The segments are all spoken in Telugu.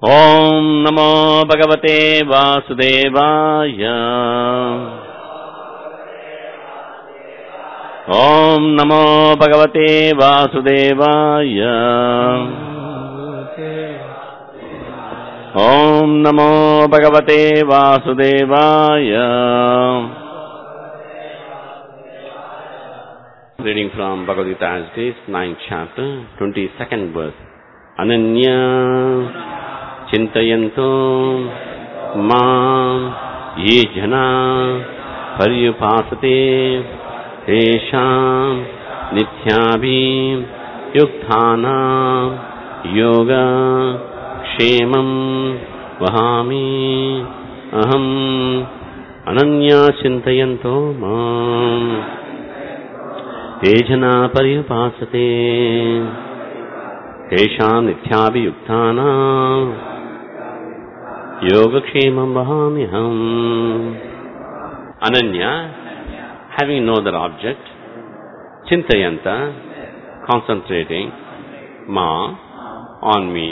Om Namo Bhagavate Vasudevaya. Om Namo Bhagavate Vasudevaya. Om Namo Bhagavate Vasudevaya. Reading from Bhagavad Gita as it is, 9th chapter, 22nd verse. Ananya Chintayanto Mam Ye Jana Paryupasate Tesham Nityabhim Yukthanam Yoga Kshemam Vahami Aham Ananya Chintayanto Mam Ye Jana Paryupasate Tesham Nityabhi Yukthanam Yogakshemam Vahamiham. Ananya, having no other object, Chintayanta, concentrating, Ma, on me,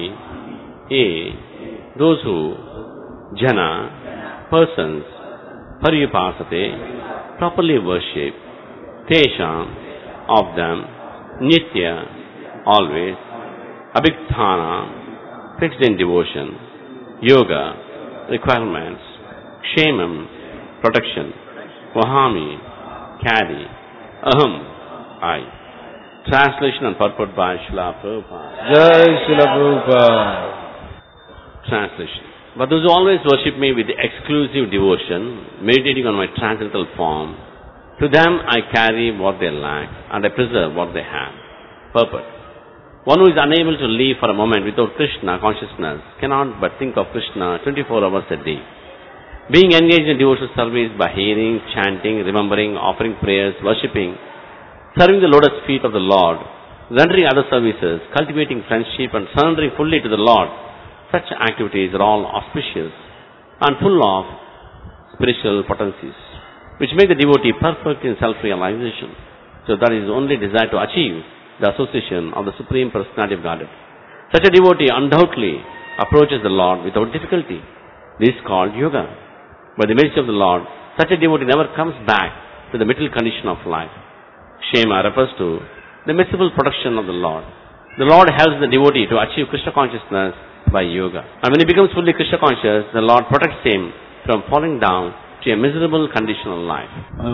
those who, Jana, persons, Paryupasate, properly worship, Tesham, of them, Nitya, always, Abhikthana, fixed in devotion, Yoga, requirements, Kshemam, protection, Vahami, carry, Aham, I. Translation and purport by Srila Prabhupada. Jai Srila Prabhupada. Translation. But those who always worship me with exclusive devotion, meditating on my transcendental form, to them I carry what they lack and I preserve what they have. Purport. One who is unable to live for a moment without Krishna consciousness cannot but think of Krishna 24 hours a day. Being engaged in devotional service by hearing, chanting, remembering, offering prayers, worshipping, serving the lotus feet of the Lord, rendering other services, cultivating friendship and surrendering fully to the Lord, such activities are all auspicious and full of spiritual potencies, which make the devotee perfect in self-realization. So that is only desire to achieve the association of the Supreme Personality of Godhead. Such a devotee undoubtedly approaches the Lord without difficulty. This is called yoga. By the mercy of the Lord, such a devotee never comes back to the material condition of life. Kshema refers to the merciful protection of the Lord. The Lord helps the devotee to achieve Krishna consciousness by yoga. And when he becomes fully Krishna conscious, the Lord protects him from falling down to a miserable condition of life.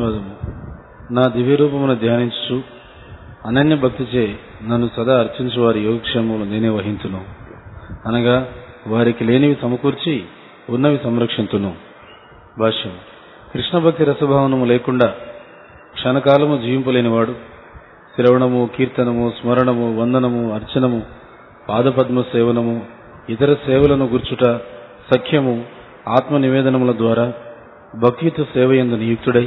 నా దివ్య రూపమును ధ్యానించు అనన్య భక్తిచే నన్ను సదా అర్చించు వారి యోగక్షేమములు నేనే వహించును. అనగా వారికి లేనివి సమకూర్చి ఉన్నవి సంరక్షించును. భాష్యం. కృష్ణ భక్తి రసభావనము లేకుండా క్షణకాలము జీవింపలేనివాడు శ్రవణము, కీర్తనము, స్మరణము, వందనము, అర్చనము, పాదపద్మ సేవనము, ఇతర సేవలను గుర్చుట, సఖ్యము, ఆత్మ నివేదనముల ద్వారా భక్తియుత సేవయందు నియుక్తుడై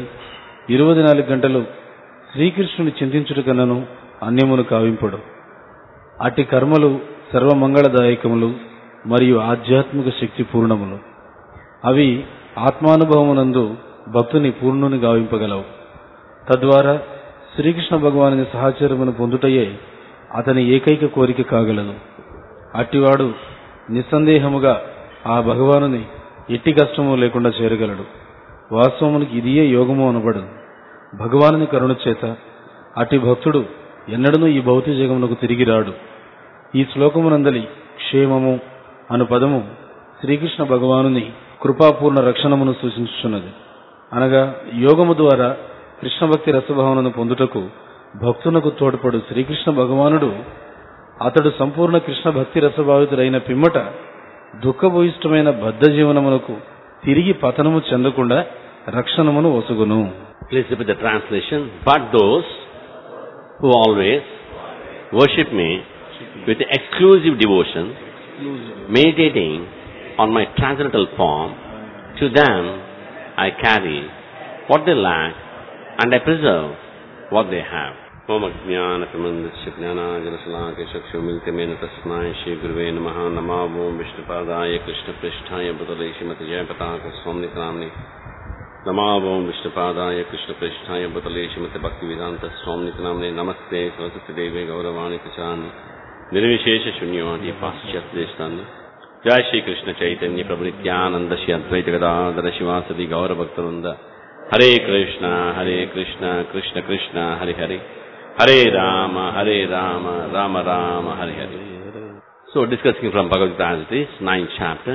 24 గంటలు శ్రీకృష్ణుని చింతించుట కన్నను అన్యమును కావింపడు. అట్టి కర్మలు సర్వమంగళదాయకములు మరియు ఆధ్యాత్మిక శక్తి పూర్ణములు. అవి ఆత్మానుభవమునందు భక్తుని పూర్ణుని గావింపగలవు. తద్వారా శ్రీకృష్ణ భగవానుని సహచరమును పొందుటయే అతని ఏకైక కోరిక కాగలదు. అట్టివాడు నిస్సందేహముగా ఆ భగవానుని ఎట్టి కష్టము లేకుండా చేరగలడు. వాస్తవమునికి ఇదియే యోగము అనబడు. భగవానుని కరుణ చేత అట్టి భక్తుడు ఎన్నడూ ఈ భౌతిక జగమునకు తిరిగి రాడు. ఈ శ్లోకమునందలి క్షేమము అను పదము శ్రీకృష్ణ భగవానుని కృపాపూర్ణ రక్షణమును సూచించుచున్నది. అనగా యోగము ద్వారా కృష్ణ భక్తి రసభావనను పొందుటకు భక్తునకు తోడ్పడు శ్రీకృష్ణ భగవానుడు అతడు సంపూర్ణ కృష్ణ భక్తి రసభావితుడైన పిమ్మట దుఃఖభూయిష్టమైన బద్ధ జీవనమునకు తిరిగి పతనము చెందకుండా రక్షణమును ఒసగును. Please repeat the translation. But those who always worship me with exclusive devotion, meditating on my transcendental form, to them I carry what they lack and I preserve what they have. Om Ajnana Tamandasya Jnanajana Salakya Chakshumilkamena Tasmai Shri Guruve Namaha Namo Vishnupadaya Krishna Pristhaya Bhutale Srimati Jayapataka Swamnit Ramni Namo Vishnupadaya Krishna Pristhaya Bhutale Srimati Bhaktivedanta Swamnit Ramni Namaste Saraswati Deve Gauravani Kachani Nirvishesha Shunyavati Paschat Deshtani Jai Shri Krishna Chaitanya Prabhu Nityananda Shri Advaita Gadadhara Shivasadi Gaura Bhaktavranda. Hare Krishna Krishna Krishna Hare Hare, Hare Rama Rama Rama Hare Hare. So discussing from Bhagavad Gita as it is, 9th chapter,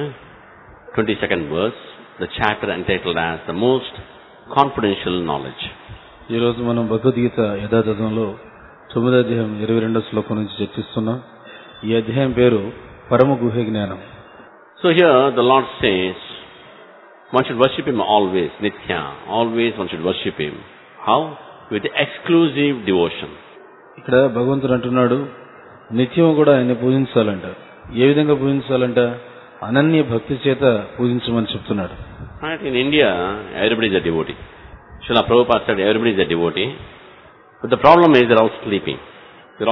22nd verse, the chapter entitled as the most confidential knowledge. ఈ రోజు మనం భగవద్గీత యథాతథంలో 9వ అధ్యాయం 22వ శ్లోకం నుంచి చర్చిస్తున్నాం. ఈ అధ్యాయం పేరు పరమ గుహ్య జ్ఞానం. So here the Lord says one should worship Him always, Nitya, always one should worship Him. How? With exclusive devotion. ఇక్కడ భగవంతుడు అంటున్నాడు నిత్యం కూడా ఆయన్ని పూజించాలంట. ఏ విధంగా పూజించాలంట? అనన్య భక్తి చేత పూజించమని చెప్తున్నాడు. Right, in India everybody is a devotee. Srila Prabhupada said everybody is a devotee, but the problem is they're all sleeping. They're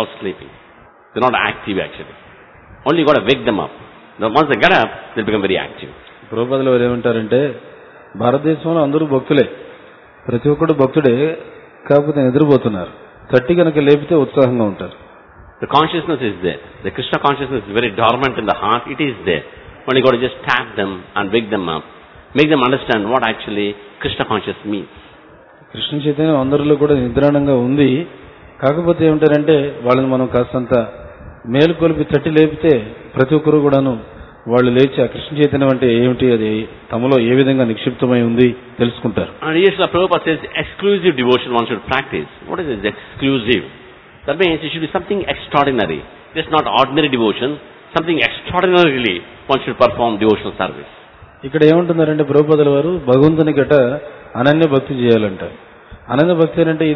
not active actually. Only you got to wake them up. Once they get up, they'll become very active. ప్రభుపాదులు వారు ఏమంటారంటే భారతదేశంలో అందరూ భక్తులే, ప్రతి ఒక్కడు భక్తుడే, కాకపోతే నిద్రపోతున్నారు. తట్టి కనుక లేపితే ఉత్సాహంగా ఉంటారు. The consciousness is there. The Krishna consciousness is very dormant in the heart. It is there. Only you got to just tap them and wake them up. Make them understand what actually Krishna consciousness means. Krishna చైతన్యం అందరిలో కూడా నిద్రాణంగా ఉంది. కాకపోతే ఏమంటారంటే వాళ్ళని మనం కాస్తంత మేలుకొలిపి తట్టి లేపితే ప్రతి ఒక్కరు కూడాను వాళ్ళు లేచి ఆ కృష్ణ చైతన్యం అంటే ఏమిటి, అది తమలో ఏ విధంగా నిక్షిప్తమై ఉంది తెలుసుకుంటారు. And yes, Prabhupada says exclusive devotion one should practice. What is this exclusive? That means it should be something extraordinary. Just not ordinary devotion. Something extraordinarily one should perform devotional service. ఇక్కడ ఏమంటున్నారంటే ప్రభుపాదుల వారు భగవంతుని గట అనన్య భక్తి చేయాలంట. అనన్య భక్తి అంటే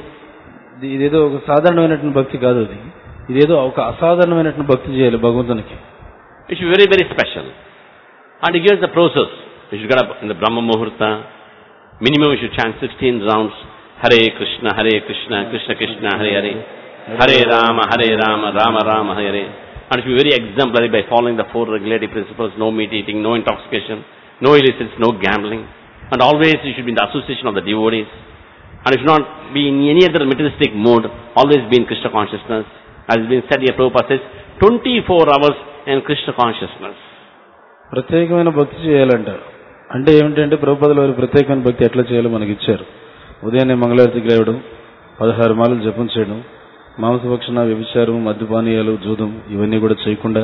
ఇదేదో ఒక సాధారణమైనటువంటి భక్తి కాదు, ఇదేదో ఒక అసాధారణమైనటువంటి భక్తి చేయాలి భగవంతునికి. It should be very, very special. And here's the process. You should get up in the Brahma Muhurta. Minimum you should chant 16 rounds. Hare Krishna, Krishna Krishna, Hare Hare. Hare Rama, Rama Rama, Hare Hare. And it should be very exemplary by following the 4 regulative principles. No meat eating, no intoxication, no illicits, no gambling. And always you should be in the association of the devotees. And you should not be in any other materialistic mood. Always be in Krishna consciousness. As has been said here, Prabhupada says, 24 hours in Krishna consciousness. ప్రత్యేకమైన భక్తి చేయాలంట. అంటే ఏమిటంటే ప్రభుపాదుల వారు ప్రత్యేకమైన భక్తి ఎట్లా చేయాలో మనకి ఇచ్చారు. ఉదయాన్నే మంగళారతికి లేవడం, 16 మాలలు జపం చేయడం, మాంసభక్షణ, వ్యభిచారం, మద్యపానీయాలు, జూదం ఇవన్నీ కూడా చేయకుండా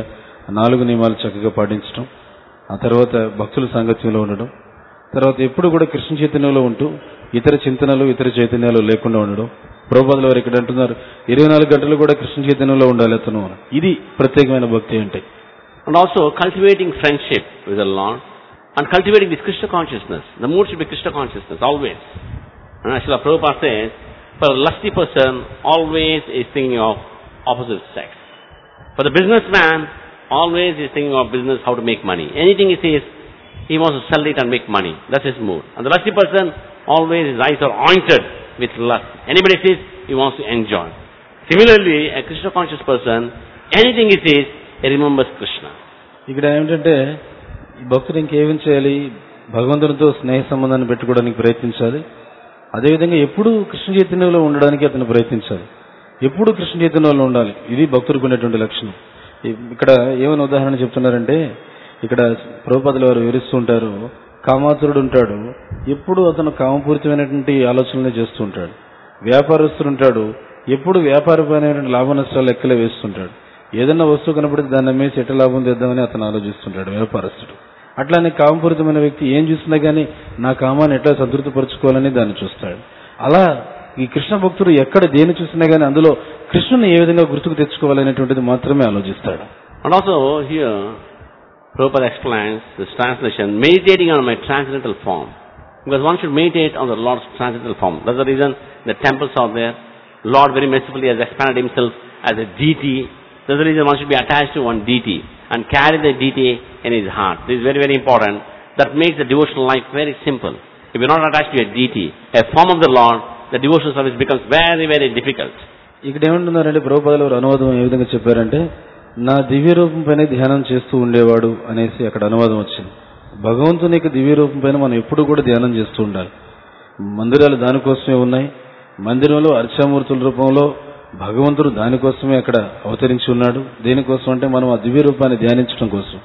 4 నియమాలు చక్కగా పాటించడం, ఆ తర్వాత భక్తుల సాంగత్యంలో ఉండడం, తర్వాత ఎప్పుడు కూడా కృష్ణ చైతన్యంలో ఉంటూ ఇతర చింతనలు ఇతర చైతన్యాలు లేకుండా ఉండడం. ప్రభుపాదుల వారు ఇక్కడ అంటున్నారు 24 గంటలు కూడా కృష్ణ చైతన్యంలో ఉండాలి అతను. ఇది ప్రత్యేకమైన భక్తి అంటే. And also cultivating friendship with the Lord and cultivating this Krishna consciousness. The mood should be Krishna consciousness always. And Srila Prabhupada says, for a lusty person always is thinking of opposite sex. For the businessman always is thinking of business, how to make money. Anything he says, he wants to sell it and make money. That's his mood. And the lusty person always his eyes are anointed with lust. Anybody says, he wants to enjoy. Similarly, a Krishna conscious person, anything he says, he remembers Krishna. ఇక్కడ ఏమిటంటే భక్తుడు ఇంకేం చేయాలి? భగవంతునితో స్నేహ సంబంధాన్ని పెట్టుకోవడానికి ప్రయత్నించాలి. అదేవిధంగా ఎప్పుడు కృష్ణ చైతన్యంలో ఉండడానికి అతను ప్రయత్నించాలి. ఎప్పుడు కృష్ణ చైతన్యంలో ఉండాలి. ఇది భక్తుడికి ఉండేటువంటి లక్షణం. ఇక్కడ ఏమైనా ఉదాహరణ చెప్తున్నారంటే, ఇక్కడ ప్రభుపాదుల వారు వివరిస్తూ ఉంటారు, కామాతురుడు ఉంటాడు, ఎప్పుడు అతను కామపూరితమైనటువంటి ఆలోచనలే చేస్తూ ఉంటాడు. వ్యాపారస్తుడు ఉంటాడు, ఎప్పుడు వ్యాపారపరమైనటువంటి లాభ నష్టాలు లెక్కలే వేస్తుంటాడు. ఏదన్నా వస్తువు కనపడితే దాన్ని అమ్మేసి ఎట్లా లాభం తెద్దామని అతను ఆలోచిస్తుంటాడు వ్యాపారస్తుడు. అట్లానే కామపూరితమైన వ్యక్తి ఏం చూసినా గానీ నా కామాన్ని ఎట్లా సంతృప్తిపరచుకోవాలని దాన్ని చూస్తాడు. అలా ఈ కృష్ణ భక్తుడు ఎక్కడ దేని చూసినా గానీ అందులో కృష్ణుని ఏ విధంగా గుర్తుకు తెచ్చుకోవాలనేటువంటిది మాత్రమే ఆలోచిస్తాడు. And also here Prabhupada explains this translation, meditating on my transcendental form. Because one should meditate on the Lord's transcendental form. That's the reason the temples are there. Lord very mercifully has expanded himself as a deity. That's the reason one should be attached to one deity and carry the deity in his heart. This is very, very important. That makes the devotional life very simple. If you're not attached to a deity, a form of the Lord, the devotional service becomes very, very difficult. ఇక్కడ ఏమంటున్నారంటే ప్రభుపాదుల వారు అనువాదం ఏ విధంగా చెప్పారంటే, నా దివ్య రూపం పైన ధ్యానం చేస్తూ ఉండేవాడు అనేసి అక్కడ అనువాదం వచ్చింది. భగవంతుని యొక్క దివ్య రూపం పైన మనం ఎప్పుడు కూడా ధ్యానం చేస్తూ ఉండాలి. మందిరాలు దానికోసమే ఉన్నాయి. మందిరంలో అర్చామూర్తుల రూపంలో భగవంతుడు దానికోసమే అక్కడ అవతరించి ఉన్నాడు. దేనికోసం అంటే మనం ఆ దివ్య రూపాన్ని ధ్యానించడం కోసం.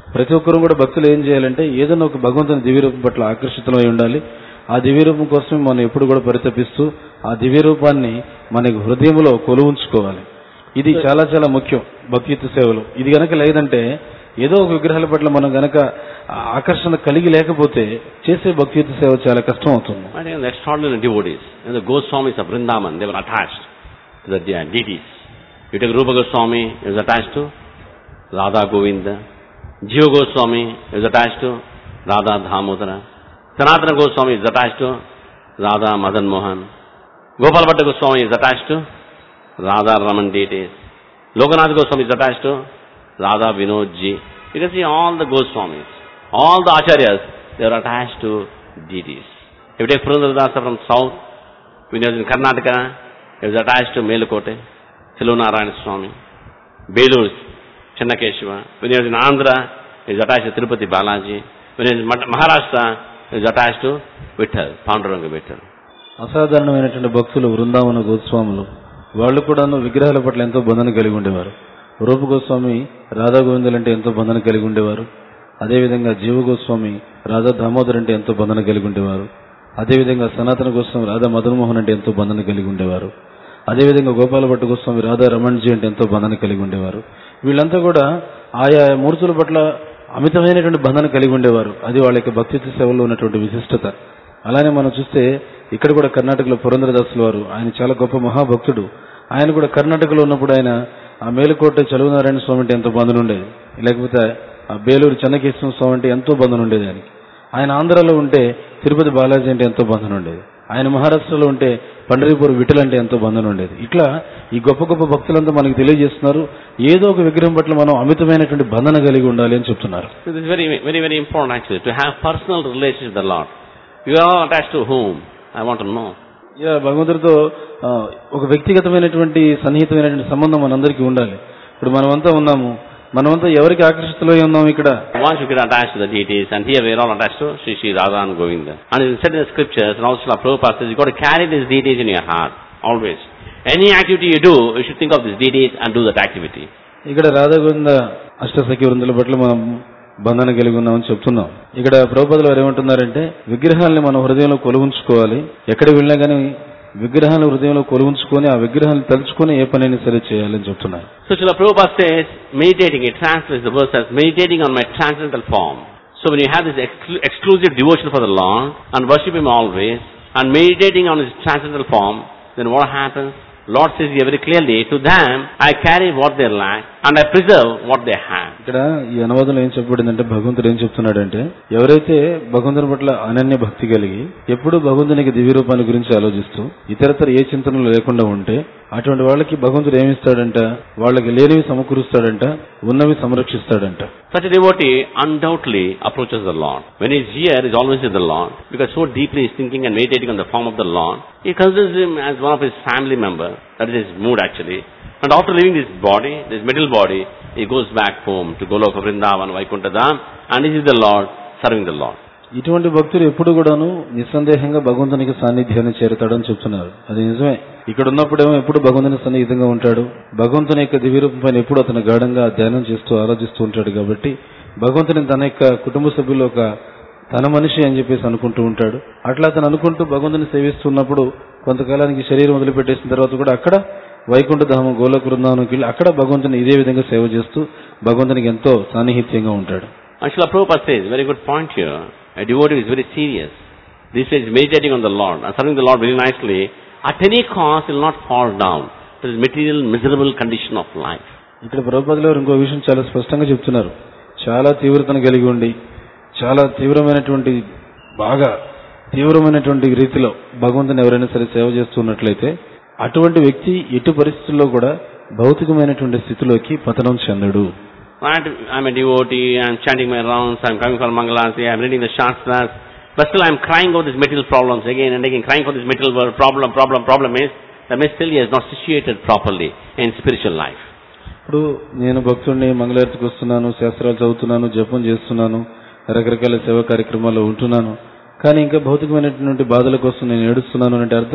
ప్రతి ఒక్కరూ కూడా భక్తులు ఏం చేయాలంటే ఏదైనా ఒక భగవంతుని దివ్య రూపం పట్ల ఆకర్షితులమై ఉండాలి. ఆ దివ్య రూపం కోసం మనం ఎప్పుడు కూడా పరితపిస్తూ ఆ దివ్య రూపాన్ని మనకి హృదయంలో కొలువుంచుకోవాలి. ఇది చాలా చాలా ముఖ్యం భక్తియుత సేవలు. ఇది గనక లేదంటే ఏదో ఒక విగ్రహాల పట్ల మనం గనక ఆకర్షణ కలిగి లేకపోతే చేసే భక్తియుత సేవ చాలా కష్టం అవుతుంది. I think the extraordinary devotees and the Goswamis of Vrindavan, they were attached to the deities. You take Rupa Goswami, he was attached to Radha Govinda. Jiva Goswami is attached to Radha Dhamodara. Sanatana Goswami is attached to Radha Madan Mohan. Gopal Bhatta Goswami is attached to Radha Raman deities. Lokanath Goswami is attached to Radha Vinod Ji. You can see all the Goswamis, all the Acharyas, they are attached to deities. If you take Purandaradasa from south, when he was in Karnataka, he was attached to Melukote, Silunarayana Swami. Belur, Chennakeshava. When he was in Andhra, he was attached to Tirupati Balaji. When he was in Maharashtra, he was attached to Vitthal, Panduranga Vitthal. అసాధారణమైనటువంటి భక్తులు వృందావన గోస్వాములు. వాళ్ళు కూడాను విగ్రహాల పట్ల ఎంతో బంధన కలిగి ఉండేవారు. రూప గోస్వామి రాధా గోవిందులు అంటే ఎంతో బంధన కలిగి ఉండేవారు. అదేవిధంగా జీవ గోస్వామి రాధా దామోదర్ అంటే ఎంతో బంధన కలిగి ఉండేవారు. అదేవిధంగా సనాతన గోస్వామి రాధా మదన్ మోహన్ అంటే ఎంతో బంధన కలిగి ఉండేవారు. అదేవిధంగా గోపాల భట్ట గోస్వామి రాధా రమణ్జీ అంటే ఎంతో బంధన కలిగి ఉండేవారు. వీళ్ళంతా కూడా ఆయా మూర్తుల పట్ల అమితమైనటువంటి బంధన కలిగి ఉండేవారు. అది వాళ్ళ యొక్క భక్తియుత సేవలో ఉన్నటువంటి విశిష్టత. అలానే మనం చూస్తే ఇక్కడ కూడా కర్ణాటకలో పురంధరదాసుల వారు, ఆయన చాలా గొప్ప మహాభక్తుడు. ఆయన కూడా కర్ణాటకలో ఉన్నప్పుడు ఆయన ఆ మేలుకోట చలువనారాయణ స్వామి అంటే ఎంతో బంధన ఉండేది. లేకపోతే ఆ బేలూరు చెన్నకేశ్వర స్వామి అంటే ఎంతో బంధన ఉండేది ఆయనకి. ఆయన ఆంధ్రాలో ఉంటే తిరుపతి బాలాజీ అంటే ఎంతో బంధన ఉండేది. ఆయన మహారాష్ట్రలో ఉంటే పండరీపూర్ విఠల్ అంటే ఎంతో బంధన ఉండేది. ఇట్లా ఈ గొప్ప గొప్ప భక్తులంతా మనకి తెలియజేస్తున్నారు ఏదో ఒక విగ్రహం పట్ల మనం అమితమైనటువంటి బంధన కలిగి ఉండాలి అని చెప్తున్నారు. It is very, very, very important actually to have personal relationship with the Lord. You are attached to whom? I want to know. భగవంతుడితో ఒక వ్యక్తిగతమైనటువంటి సన్నిహితమైనటువంటి సంబంధం మనందరికీ ఉండాలి. ఇప్పుడు మనమంతా ఉన్నాము, మనమంతా ఎవరికి ఆకర్షితులై ఉన్నాము ఇక్కడ? Once you get attached to the deities, and here we are all attached to Sri Sri Radha and Govinda. And it is said in the scriptures, and also Prabhupada says, you got to carry these deities in your heart, always. Any activity you do, you should think of these deities and do that activity. ఇక్కడ రాధా గోవింద అష్టసఖి వృందుల పట్ల మనం బంధన కలిగి ఉన్నామని చెప్తున్నాం. ఇక్కడ ప్రభుపాదులు వారు ఏమంటున్నారంటే విగ్రహాలని మన హృదయంలో కొలువుంచుకోవాలి. ఎక్కడ వెళ్ళినా కానీ విగ్రహాలను హృదయంలో కొలువుంచుకొని ఆ విగ్రహాలను తలుచుకొని ఏ పనైనా సరే చేయాలని చెప్తున్నారు. So Srila Prabhupada says, meditating, it translates the verse as meditating on my transcendental form. So when you have this exclusive devotion for the Lord and worship Him always and meditating on His transcendental form, then what happens? Lord says here very clearly, to them I carry what they lack and I preserve what they have. ఇక్కడ ఈ అనువాదంలో ఏం చెప్పబడిందంటే భగవంతుడు ఏం చెప్తున్నాడంటే ఎవరైతే భగవంతుని పట్ల అనన్య భక్తి కలిగి ఎప్పుడు భగవంతునికి దివ్య రూపాన్ని గురించి ఆలోచిస్తూ ఇతరతర ఏ చింతనలు లేకుండా ఉంటే అటువంటి వాళ్ళకి భగవంతుడు ఏమిస్తాడంట? వాళ్ళకి లేనివి సమకూరుస్తాడంట, ఉన్నవి సంరక్షిస్తాడంట. Such a devotee undoubtedly approaches the Lord. When he is here, he is always with the Lord, because so deeply he is thinking and meditating on the form of the Lord. He considers him as one of his family members. That is his mood actually. And after leaving this body, this middle body, he goes back home to Goloka Vrindavan, Vaikuntha Dham, and he is the Lord, serving the Lord. ఇటువంటి భక్తులు ఎప్పుడు కూడాను నిస్సందేహంగా భగవంతునికి సాన్నిధ్యాన్ని చేరుతాడని చెప్తున్నారు. అది నిజమే. ఇక్కడ ఉన్నప్పుడేమో ఎప్పుడు భగవంతుని సన్నిహితంగా ఉంటాడు. భగవంతుని యొక్క దివ్య రూపం పైన ఎప్పుడు అతను గాఢంగా ధ్యానం చేస్తూ ఆలోచిస్తూ ఉంటాడు. కాబట్టి భగవంతుని తన యొక్క కుటుంబ సభ్యులు ఒక తన మనిషి అని చెప్పేసి అనుకుంటూ ఉంటాడు. అట్లా అతను అనుకుంటూ భగవంతుని సేవిస్తున్నప్పుడు కొంతకాలానికి శరీరం వదిలిపెట్టేసిన తర్వాత కూడా అక్కడ వైకుంఠ ధామం గోలోక బృందావనంకి వెళ్ళి అక్కడ భగవంతుని ఇదే విధంగా సేవ చేస్తూ భగవంతునికి ఎంతో సాన్నిహిత్యంగా ఉంటాడు. Srila Prabhupada says, very good point here. A devotee is very serious. This is meditating on the Lord and serving the Lord very nicely. At any cost, will not fall down to this material, miserable condition of life. ఇక్కడ ప్రభుపాదులు ఇంకో విషయం చాలా స్పష్టంగా చెప్తున్నారు. చాలా తీవ్రతను కలిగి ఉండి చాలా తీవ్రమైనటువంటి బాగా తీవ్రమైనటువంటి రీతిలో భగవంతుని ఎవరైనా సరే సేవ చేస్తున్నట్లయితే అటువంటి వ్యక్తి ఎటు పరిస్థితుల్లో కూడా భౌతికమైనటువంటి స్థితిలోకి పతనం చెందడు. Right, I'm a devotee, I'm chanting my rounds, I'm coming for Mangalarti, I'm reading the Shastras, but still I'm crying over these material problems again and again, crying for this material world problem is that still he has not situated properly in spiritual life. ఇప్పుడు నేను భక్తుడిని, మంగళారతికి వస్తున్నాను, శాస్త్రాలు చదువుతున్నాను, జపం చేస్తున్నాను, రకరకాల సేవా కార్యక్రమాల్లో ఉంటున్నాను, కానీ ఇంకా భౌతికమైనటువంటి బాధల కోసం నేను ఏడుస్తున్నాను అంటే అర్థం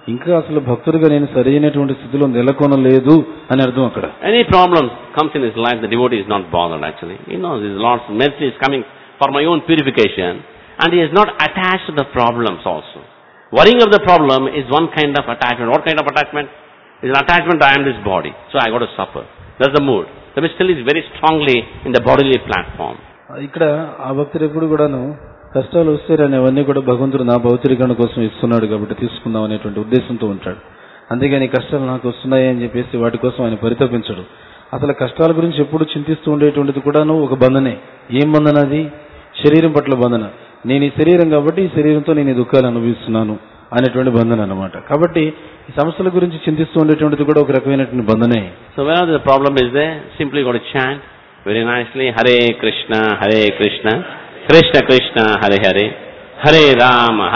ఇంకా అసలు భక్తుడిగా నేను సరైనటువంటి స్థితిలో నెలకొనలేదు అని అర్థం అక్కడ. Any problem comes in his life, the devotee is not bothered actually. He knows his Lord's mercy is coming for my own purification, and he is not attached to the problems also. Worrying of the problem is one kind of attachment. What kind of attachment? It's an attachment, I am this body, so I got to suffer. That's the mood. The mood still is very strongly in the bodily platform. ఇక్కడ ఆ భక్తుడు ఎప్పుడు కూడాను కష్టాలు వస్తారని అవన్నీ కూడా భగవంతుడు నా భౌతికరణ కోసం ఇస్తున్నాడు కాబట్టి తీసుకుందాం అనేటువంటి ఉద్దేశంతో ఉంటాడు. అంతేగాని కష్టాలు నాకు వస్తున్నాయి అని చెప్పేసి వాటి కోసం ఆయన పరితపించడు. అసలు కష్టాల గురించి ఎప్పుడు చింతిస్తూ ఉండేటువంటిది కూడాను ఒక బంధనే. ఏం బంధన అది? శరీరం పట్ల బంధన. నేను ఈ శరీరం కాబట్టి ఈ శరీరంతో నేను ఈ దుఃఖాలు అనుభవిస్తున్నాను అనేటువంటి బంధన అన్నమాట. కాబట్టి ఈ సమస్యల గురించి చింతిస్తూ ఉండేటువంటిది కూడా ఒక రకమైనటువంటి బంధనే. So whenever the problem is there, simply got to chant very nicely, Hare Krishna, Krishna Krishna, Hare Hare, Hare Rama,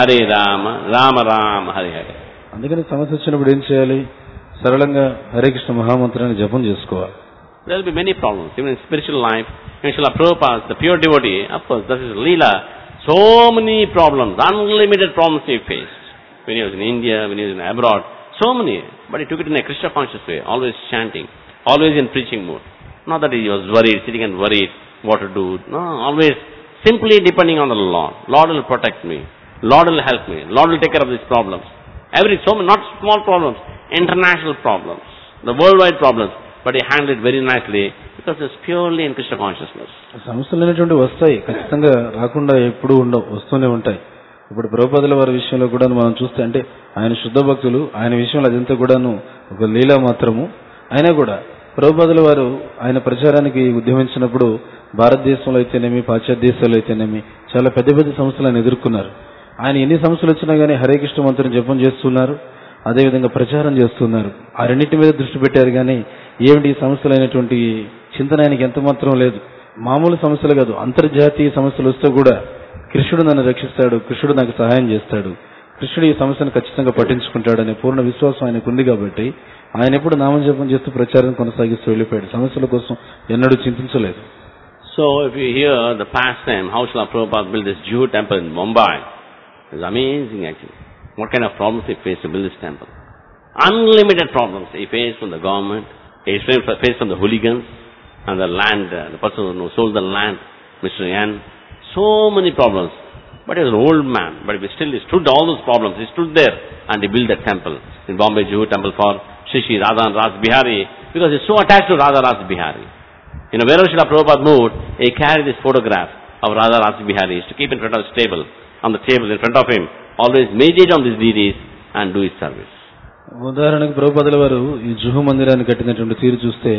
Rama Rama, Hare Hare. అందుకని సమస్య వచ్చినప్పుడు ఏం చేయాలి? సరళంగా హరే కృష్ణ మహామంత్రాన్ని జపం చేసుకోవాలి. There will be many problems, even in spiritual life. In Srila Prabhupada, the pure devotee, of course, that is Leela. So many problems, unlimited problems he faced. When he was in India, when he was in abroad, so many. But he took it in a Krishna conscious way, always chanting, always in preaching mood. Not that he was worried, sitting and worried what to do. No, always simply depending on the Lord. Lord will protect me. Lord will help me. Lord will take care of these problems. So many, not small problems, international problems, the worldwide problems. But he handled it very nicely because it's purely in Krishna consciousness. సమస్యలు అనేటువంటి వస్తాయి, ఖచ్చితంగా రాకుండా ఎప్పుడూ ఉండవు, వస్తూనే ఉంటాయి. ఇప్పుడు ప్రభుపాదుల వారి విషయంలో కూడా మనం చూస్తే, అంటే ఆయన శుద్ధ భక్తులు, ఆయన విషయంలో అదంతా కూడాను ఒక లీలా మాత్రము. అయినా కూడా ప్రభుపాదుల వారు ఆయన ప్రచారానికి ఉద్యమించినప్పుడు భారతదేశంలో అయితేనేమి, పాశ్చాత్య దేశాల్లో అయితేనేమి చాలా పెద్ద పెద్ద సమస్యలను ఎదుర్కొన్నారు. ఆయన ఎన్ని సమస్యలు వచ్చినా కానీ హరే కృష్ణ మంత్రం జపం చేస్తున్నారు, అదేవిధంగా ప్రచారం చేస్తున్నారు. ఆ రెండింటి మీద దృష్టి పెట్టారు. కానీ ఏమిటి ఈ సమస్యలు అయినటువంటి చింతన ఆయనకి ఎంత మాత్రం లేదు. మామూలు సమస్యలు కాదు, అంతర్జాతీయ సమస్యలు వస్తే కూడా కృష్ణుడు నన్ను రక్షిస్తాడు, కృష్ణుడు నాకు సహాయం చేస్తాడు, కృష్ణుడు ఈ సమస్యను ఖచ్చితంగా పట్టించుకుంటాడనే పూర్ణ విశ్వాసం ఆయనకు ఉంది. కాబట్టి ఆయన ఎప్పుడు నామజపం చేస్తూ ప్రచారం కొనసాగిస్తూ వెళ్ళిపోయాడు. సమస్యల కోసం ఎన్నడూ చింతించలేదు. So if you hear the past time, how Srila Prabhupada built this Jew temple in Mumbai, it's amazing actually. What kind of problems he faced to build this temple. Unlimited problems he faced from the government, he faced from the hooligans and the land, the person who sold the land, Mr. N. So many problems. But he was an old man, but he stood all those problems. He stood there and he built that temple in Bombay Jew temple for Shri Radha Ras Bihari, because he's so attached to Radha Ras Bihari. You know, wherever Srila Prabhupada moved, he carried this photograph of Radha Ras Bihari. He used to keep in front of his table, on the table in front of him, always meditate on these deities and do his service. ఉదాహరణకు ప్రభుపాదుల వారు ఈ జుహు మందిరాన్ని కట్టినటువంటి తీరు చూస్తే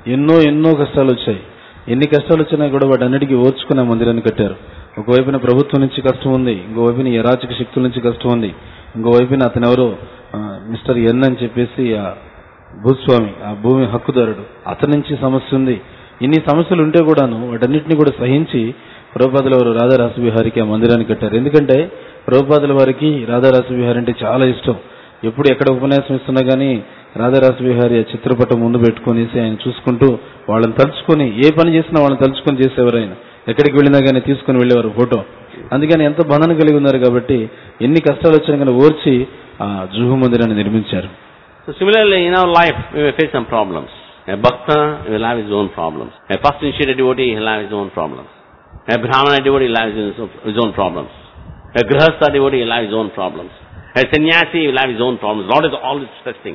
ఎన్నో కష్టాలు వచ్చాయి. ఎన్ని కష్టాలు వచ్చినా కూడా వాటన్నిటికీ ఓర్చుకున్న మందిరాన్ని కట్టారు. ఒకవైపున ప్రభుత్వం నుంచి కష్టం ఉంది, ఇంకోవైపున అరాచక శక్తుల నుంచి కష్టం ఉంది, ఇంకోవైపున అతను ఎవరో మిస్టర్ ఎన్ అని చెప్పేసి ఆ భూస్వామి, ఆ భూమి హక్కుదారుడు, అతని నుంచి సమస్య ఉంది. ఇన్ని సమస్యలు ఉంటే కూడాను వాటన్నిటిని కూడా సహించి ప్రభుపాదుల వారు రాధారాస బిహారికి ఆ మందిరాన్ని కట్టారు. ఎందుకంటే ప్రభుపాదుల వారికి రాధారాస బిహారి అంటే చాలా ఇష్టం. ఎప్పుడు ఎక్కడ ఉపన్యాసం ఇస్తున్నా కానీ రాధారాస బిహారి ఆ చిత్రపటం ముందు పెట్టుకునేసి ఆయన చూసుకుంటూ వాళ్ళని తలుచుకొని, ఏ పని చేసినా వాళ్ళని తలుచుకొని చేసేవారు. ఆయన ఎక్కడికి వెళ్ళినా కానీ తీసుకుని వెళ్ళేవారు ఫోటో. అందుకని ఎంత బంధన కలిగి ఉన్నారు కాబట్టి ఎన్ని కష్టాలు వచ్చినా కానీ ఓర్చి ఆ జుహు మందిరాన్ని నిర్మించారు. So similarly in our life we will face some problems. A bhakta will have his own problems. A first initiated devotee will have his own problems. A brahmana devotee will have his own problems. A grihastha devotee will have his own problems. A sannyasi will have his own problems. Lord is always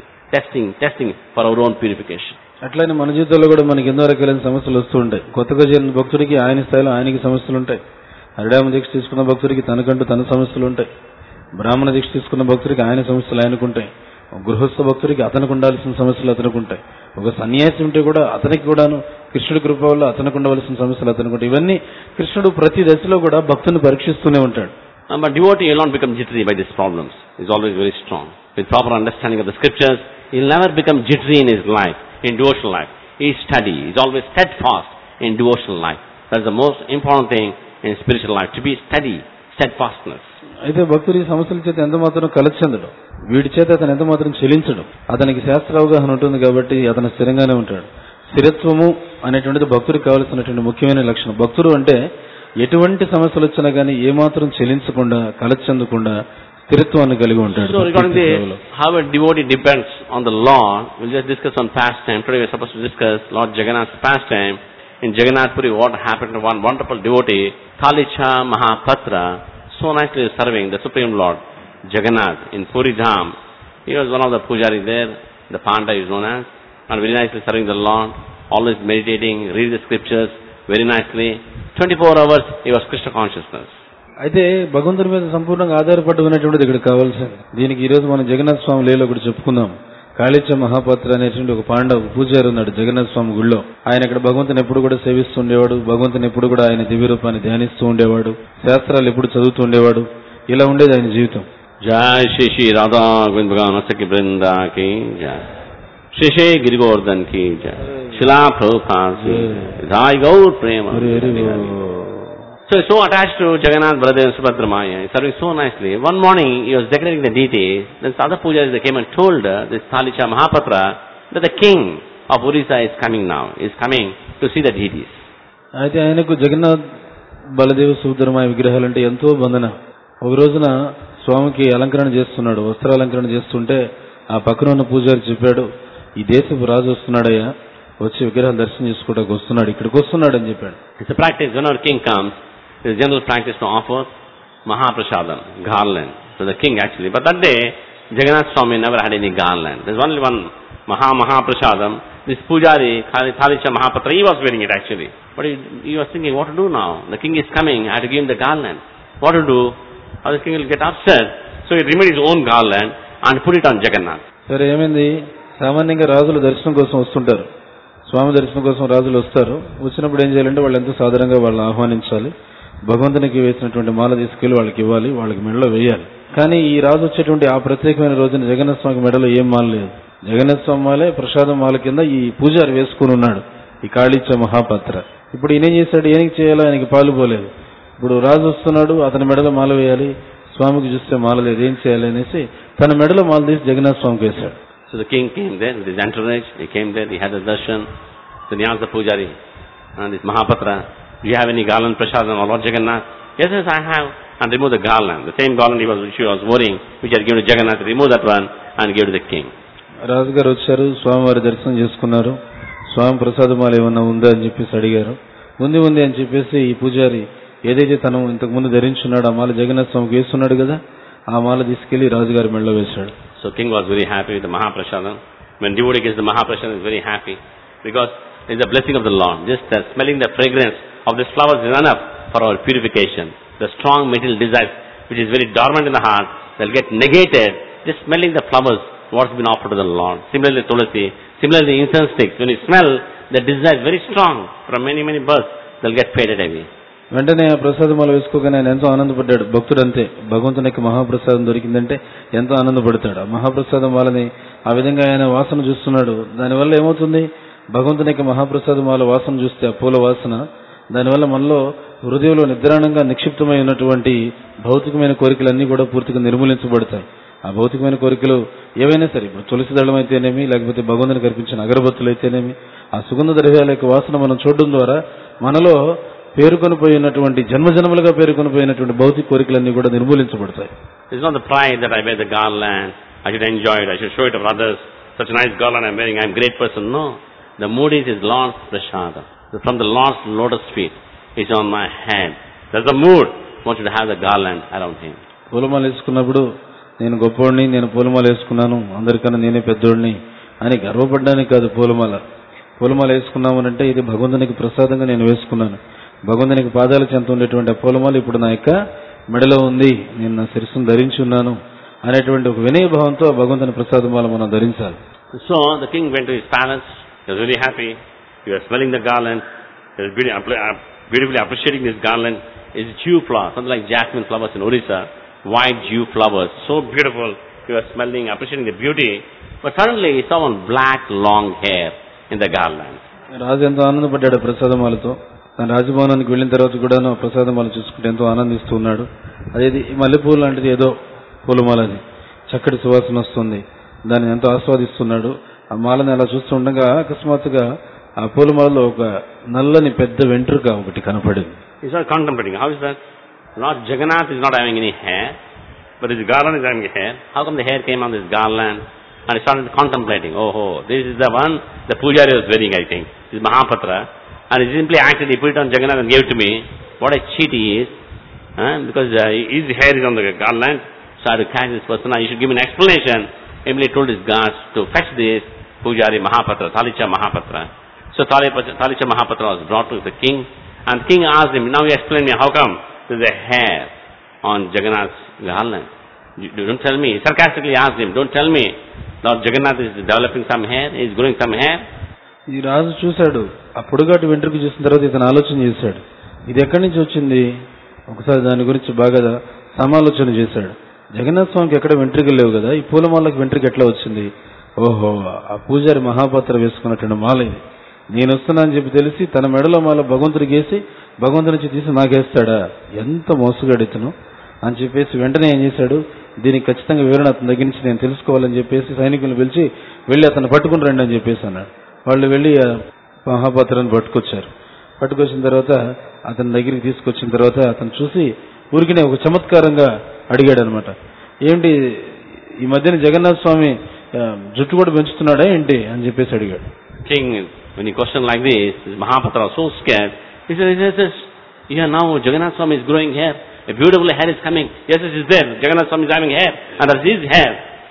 testing for our own purification. అట్లానే మన జీవితంలో కూడా మనకి ఎన్నో రకాలైన సమస్యలు వస్తూ ఉంటాయి. కొత్తగా చేరిన భక్తుడికి ఆయన స్థాయిలో ఆయనకి సమస్యలు ఉంటాయి. హరినామ దీక్ష తీసుకున్న భక్తుడికి తనకంటూ తన సమస్యలు ఉంటాయి. బ్రాహ్మణ దీక్ష తీసుకున్న భక్తుడికి ఆయన సమస్యలు ఆయనకుంటాయి. గృహస్థ భక్తుడికి అతనికి ఉండాల్సిన సమస్యలు అతనికి ఉంటాయి. ఒక సన్యాసి ఉంటే కూడా అతనికి కూడాను కృష్ణుడి కృప వల్ల అతనికి ఉండవలసిన సమస్యలు అతనికి ఉంటాయి. ఇవన్నీ కృష్ణుడు ప్రతి దశలో కూడా భక్తుని పరీక్షిస్తూనే ఉంటాడు. But devotee will not become jittery by these problems. He is always very strong. With proper understanding of the scriptures, he will never become jittery in his life, in devotional life. He is steady. He is always steadfast in devotional life. That is the most important thing in spiritual life, to be steady, steadfastness. అయితే భక్తుడి సమస్యల చేత ఎంత మాత్రం కలచెందడు, వీడి చేత అతను ఎంత మాత్రం చెలించడు. అతనికి శాస్త్ర అవగాహన ఉంటుంది కాబట్టి అతను స్థిరంగానే ఉంటాడు. స్థిరత్వము అనేటువంటిది భక్తుడికి కావాల్సినటువంటి ముఖ్యమైన లక్షణం. భక్తుడు అంటే ఎటువంటి సమస్యలు వచ్చినా కానీ ఏమాత్రం చెలించకుండా, కలచెందకుండా స్థిరత్వాన్ని కలిగి ఉంటాడు. So regarding the how a devotee depends on the Lord, we'll just discuss on pastime. Today we're supposed to discuss Lord Jagannath's pastime. In Jagannath Puri, what happened to one wonderful devotee, Thalicha Mahapatra, so nicely serving the Supreme Lord Jagannath in Puri Dham. He was one of the pujari there, the Panda is known as, and very nicely serving the Lord, always meditating, reading the scriptures very nicely. 24 hours he was Krishna consciousness. అయితే భగవంతుడి మీద సంపూర్ణంగా ఆధారపడి ఉన్నటువంటిది ఇక్కడ కావాల్సింది. దీనికి ఈరోజు మనం జగన్నాథ స్వామి లీలలో కూడా చెప్పుకుందాం. కాళిచ మహాపాత్ర అనేటువంటి ఒక పాండవ పూజారి ఉన్నాడు జగన్నాథ స్వామి గుళ్ళో. ఆయన ఇక్కడ భగవంతుని ఎప్పుడు కూడా సేవిస్తూ ఉండేవాడు. భగవంతుని ఎప్పుడు కూడా ఆయన దివ్య రూపాన్ని ధ్యానిస్తూ ఉండేవాడు. శాస్త్రాలు ఎప్పుడు చదువుతూ ఉండేవాడు. ఇలా ఉండేది ఆయన జీవితం. జై శ్రీ శ్రీ రాధా గోవింద భగవాన్ సఖి బృందా కి జై, శ్రీ శ్రీ గిరిగోవర్ధన్ కి జై, శిలా ప్రభుపాద్ కి జై, గౌర్ ప్రేమ. So he's so attached to Jagannath, brother Subhadra Maya. He's serving so nicely. One morning he was decorating the deities. Then other pujaris they came and told this Thalicha Mahapatra that the king of Orissa is coming now. He is coming to see the deities. అయితే ఆయనకు జగన్నాథ్ బలదేవ సుభద్రమాయ విగ్రహాలంటే ఎంతో బంధన. ఒక రోజున స్వామికి అలంకరణ చేస్తున్నాడు, వస్త్రాలంకరణ చేస్తుంటే ఆ పక్కన ఉన్న పూజారి చెప్పాడు, ఈ దేశపు రాజు వస్తున్నాడయ్యా, వచ్చి విగ్రహాలు దర్శనం చేసుకోవడానికి వస్తున్నాడు, ఇక్కడికి వస్తున్నాడు అని చెప్పాడు. It's a practice when our king comes. It is general practice to offer Mahaprasadam, garland, to the king actually. But that day, Jagannath Swami never had any garland. There's only one Mahaprasadam. This pujari, Thalicha Mahapatra, he was wearing it actually. But he was thinking, what to do now? The king is coming, I have to give him the garland. What to do? Or the king will get upset. So he removed his own garland and put it on Jagannath. సరే ఏమైంది, సామాన్యంగా రాజులు దర్శనం కోసం వస్తుంటారు. స్వామి దర్శనం కోసం రాజులు వస్తారు. వచ్చినప్పుడు ఏం చేయాలంటే వాళ్ళు ఎంతో సాధారణంగా వాళ్ళని ఆహ్వానించాలి. భగవంతునికి వేసినటువంటి మాల తీసుకెళ్లి వాళ్ళకి ఇవ్వాలి, వాళ్ళకి మెడలో వేయాలి. కానీ ఈ రాజు వచ్చేటువంటి ఆ ప్రత్యేకమైన రోజున జగన్నాథ స్వామికి మెడలో ఏం మాల లేదు. జగన్నాథ స్వామి మాలే ప్రసాదం మాల కింద ఈ పూజారి వేసుకుని ఉన్నాడు, ఈ కాళిచ మహాపాత్ర. ఇప్పుడు ఈయన చేశాడు, ఏనికి చేయాలో ఆయనకి పాలు పోలేదు. ఇప్పుడు రాజు వస్తున్నాడు, అతని మెడలో మాల వేయాలి, స్వామికి చూస్తే మాల లేదు, ఏం చేయాలి అనేసి తన మెడలో మాల తీసి జగన్నాథ స్వామికి వేశాడు. So the king came there with his entourage. He came there, he had the darshan. Then he asked the pujari, and this Mahapatra, do you have any garland prasadam or Lord Jagannath? Yes, yes, I have. And remove the garland. The same garland which he was wearing, which he had given to Jagannath, remove that one and gave to the king. రాజుగారు వచ్చారు, స్వామివారి దర్శనం చేసుకున్నారు. స్వామి ప్రసాదమాల ఏమన్నా ఉందా అని చెప్పేసి అడిగారు. ఉంది అని చెప్పేసి ఈ పూజారి ఏదైతే తను ఇంతకు ముందు ధరించున్నాడు ఆ మాల జగన్నాథ స్వామికి వేస్తున్నాడు కదా, ఆ మాల తీసుకెళ్లి రాజుగారి మెడలో వేశాడు. So king was very happy with the Mahaprasadam. When devotee gets the Mahaprasadam, he is very happy because it is the blessing of the Lord. Just smelling the fragrance of these flowers is enough for our purification. The strong material desires which is very dormant in the heart, they'll get negated just smelling the flowers what has been offered to the Lord. Similarly tulsi, similarly incense sticks. When you smell, the desire is very strong. From many births, they'll get faded away. వెంటనే ఆ ప్రసాదమాల వేసుకోగానే ఆయన ఎంతో ఆనందపడ్డాడు. భక్తుడు అంతే, భగవంతునికి మహాప్రసాదం దొరికిందంటే ఎంతో ఆనందపడతాడు. ఆ మహాప్రసాదం వాళ్ళని ఆ విధంగా ఆయన వాసన చూస్తున్నాడు. దానివల్ల ఏమవుతుంది, భగవంతునికి మహాప్రసాదం వాళ్ళ వాసన చూస్తే ఆ పూల వాసన, దానివల్ల మనలో హృదయంలో నిద్రాణంగా నిక్షిప్తమై ఉన్నటువంటి భౌతికమైన కోరికలన్నీ కూడా పూర్తిగా నిర్మూలించబడతాయి. ఆ భౌతికమైన కోరికలు ఏవైనా సరే, ఇప్పుడు తులసి దళం అయితేనేమి, లేకపోతే భగవంతునికి అర్పించిన అగరబత్తులు అయితేనేమి, ఆ సుగంధ ద్రవ్యాల యొక్క వాసన మనం చూడడం ద్వారా మనలో పేరుకొని పోయినటువంటి జన్మజన్మలుగా పేరుకొని పోయినటువంటి భౌతిక కోరికలన్నీ కూడా నిర్మూలించబడతాయి. It's not the pride that I wear the garland, I should enjoy it, I should show it to others. Such a nice garland I'm wearing, I'm a great person. No. The mood is Lord's prasada. From the Lord's lotus feet, it's on my head. That's the mood. I want you to have the garland around him. పూలమాల వేసుకున్నప్పుడు నేను గొప్పవాడిని, నేను పూలమాల వేసుకున్నాను, అందరికన్నా నేనే పెద్దోడిని అని గర్వపడడానికి కాదు. పూలమాల వేసుకున్నామనంటే ఇది భగవంతునికి ప్రసాదంగా నేను వేసుకున్నాను. భగవంతునికి పాదాల చెంత ఉండేటువంటి ఆ పూలమాల ఇప్పుడు నా యొక్క మెడలో ఉంది, నేను నా శిరస్సును ధరించి ఉన్నాను అనేటువంటి ఒక వినయ భావంతో భగవంతుని ప్రసాదమాల మనం ధరించాలి. So the king went to his palace. He was very happy. He was smelling the garland. He was beautifully appreciating this garland. It's dew flower, something like jasmine flowers in Orissa. White dew flowers, so beautiful. He was smelling, appreciating the beauty. But suddenly he saw one black long hair in the garland. రాజు ఎంతో ఆనందపడ్డాడు ప్రసాదమాలతో. తన రాజభవనానికి వెళ్ళిన తర్వాత కూడా ప్రసాదమాల చూసుకుంటే ఎంతో ఆనందిస్తూ ఉన్నాడు. అదేది మల్లెపూలు లాంటిది ఏదో పూలమాల, అది చక్కటి సువాసన వస్తుంది, దాన్ని ఎంతో ఆస్వాదిస్తున్నాడు. ఆ మాలని అలా చూస్తూ ఉండగా అకస్మాత్తుగా ఆ పూలమాలలో ఒక నల్లని పెద్ద వెంట్రుక ఒకటి కనపడింది. He started contemplating, how is that? Lord Jagannath is not having any hair. but his garland is having hair. How come the hair came on this garland? And he started contemplating, this is the one the Pujari was wearing, I think. This is Mahapatra. And he simply acted, he put it on Jagannath and gave it to me. What a cheat he is. Because his hair is on the garland. So I had to catch this person. You should give me an explanation. Emily told his guards to fetch this Pujari Mahapatra, Talicha Mahapatra. So Talicha Mahapatra was brought to the king. And the king asked him, now you explain me, how come there is a hair on Jagannath's garland? You don't tell me. He sarcastically asked him, don't tell me. Lord Jagannath is developing some hair, he is growing some hair. ఈ రాజు చూశాడు, ఆ పొడుగాటి వెంట్రుక చూసిన తర్వాత ఇతను ఆలోచన చేశాడు, ఇది ఎక్కడి నుంచి వచ్చింది. ఒకసారి దాని గురించి బాగా సమాలోచన చేశాడు. జగన్నాథ స్వామికి ఎక్కడ వెంట్రుకలు లేవు కదా, ఈ పూలమాలకు వెంట్రుక ఎట్లా వచ్చింది. ఆ పూజారి మహాపాత్ర వేసుకున్నటువంటి మాల ఇది. నేను వస్తున్నా అని చెప్పి తెలిసి తన మెడలో మాల భగవంతుడికి వేసి భగవంతుడి నుంచి తీసి నాకేస్తాడా, ఎంత మోసగాడు ఇతను అని చెప్పేసి వెంటనే ఏం చేశాడు, దీనికి ఖచ్చితంగా వివరణ అతని దగ్గర నుంచి నేను తెలుసుకోవాలని చెప్పేసి సైనికులను పిలిచి వెళ్ళి అతను పట్టుకుని రండి అని చెప్పేసి అన్నాడు. వాళ్ళు వెళ్ళి మహాపాత్రను పట్టుకొచ్చారు. పట్టుకొచ్చిన తర్వాత అతని దగ్గరికి తీసుకొచ్చిన తర్వాత అతను చూసి ఊరికినే ఒక చమత్కారంగా అడిగాడు అనమాట, ఏంటి ఈ మధ్యన జగన్నాథ స్వామి జుట్టు కూడా పెంచుతున్నాడా ఏంటి అని చెప్పేసి అడిగాడు. King, when he questioned like this, Mahapatra was so scared. He said, yeah, now Jagannath Swami is growing hair. A beautiful hair is coming. Yes, it is there. Jagannath Swami is having hair. And that is his hair.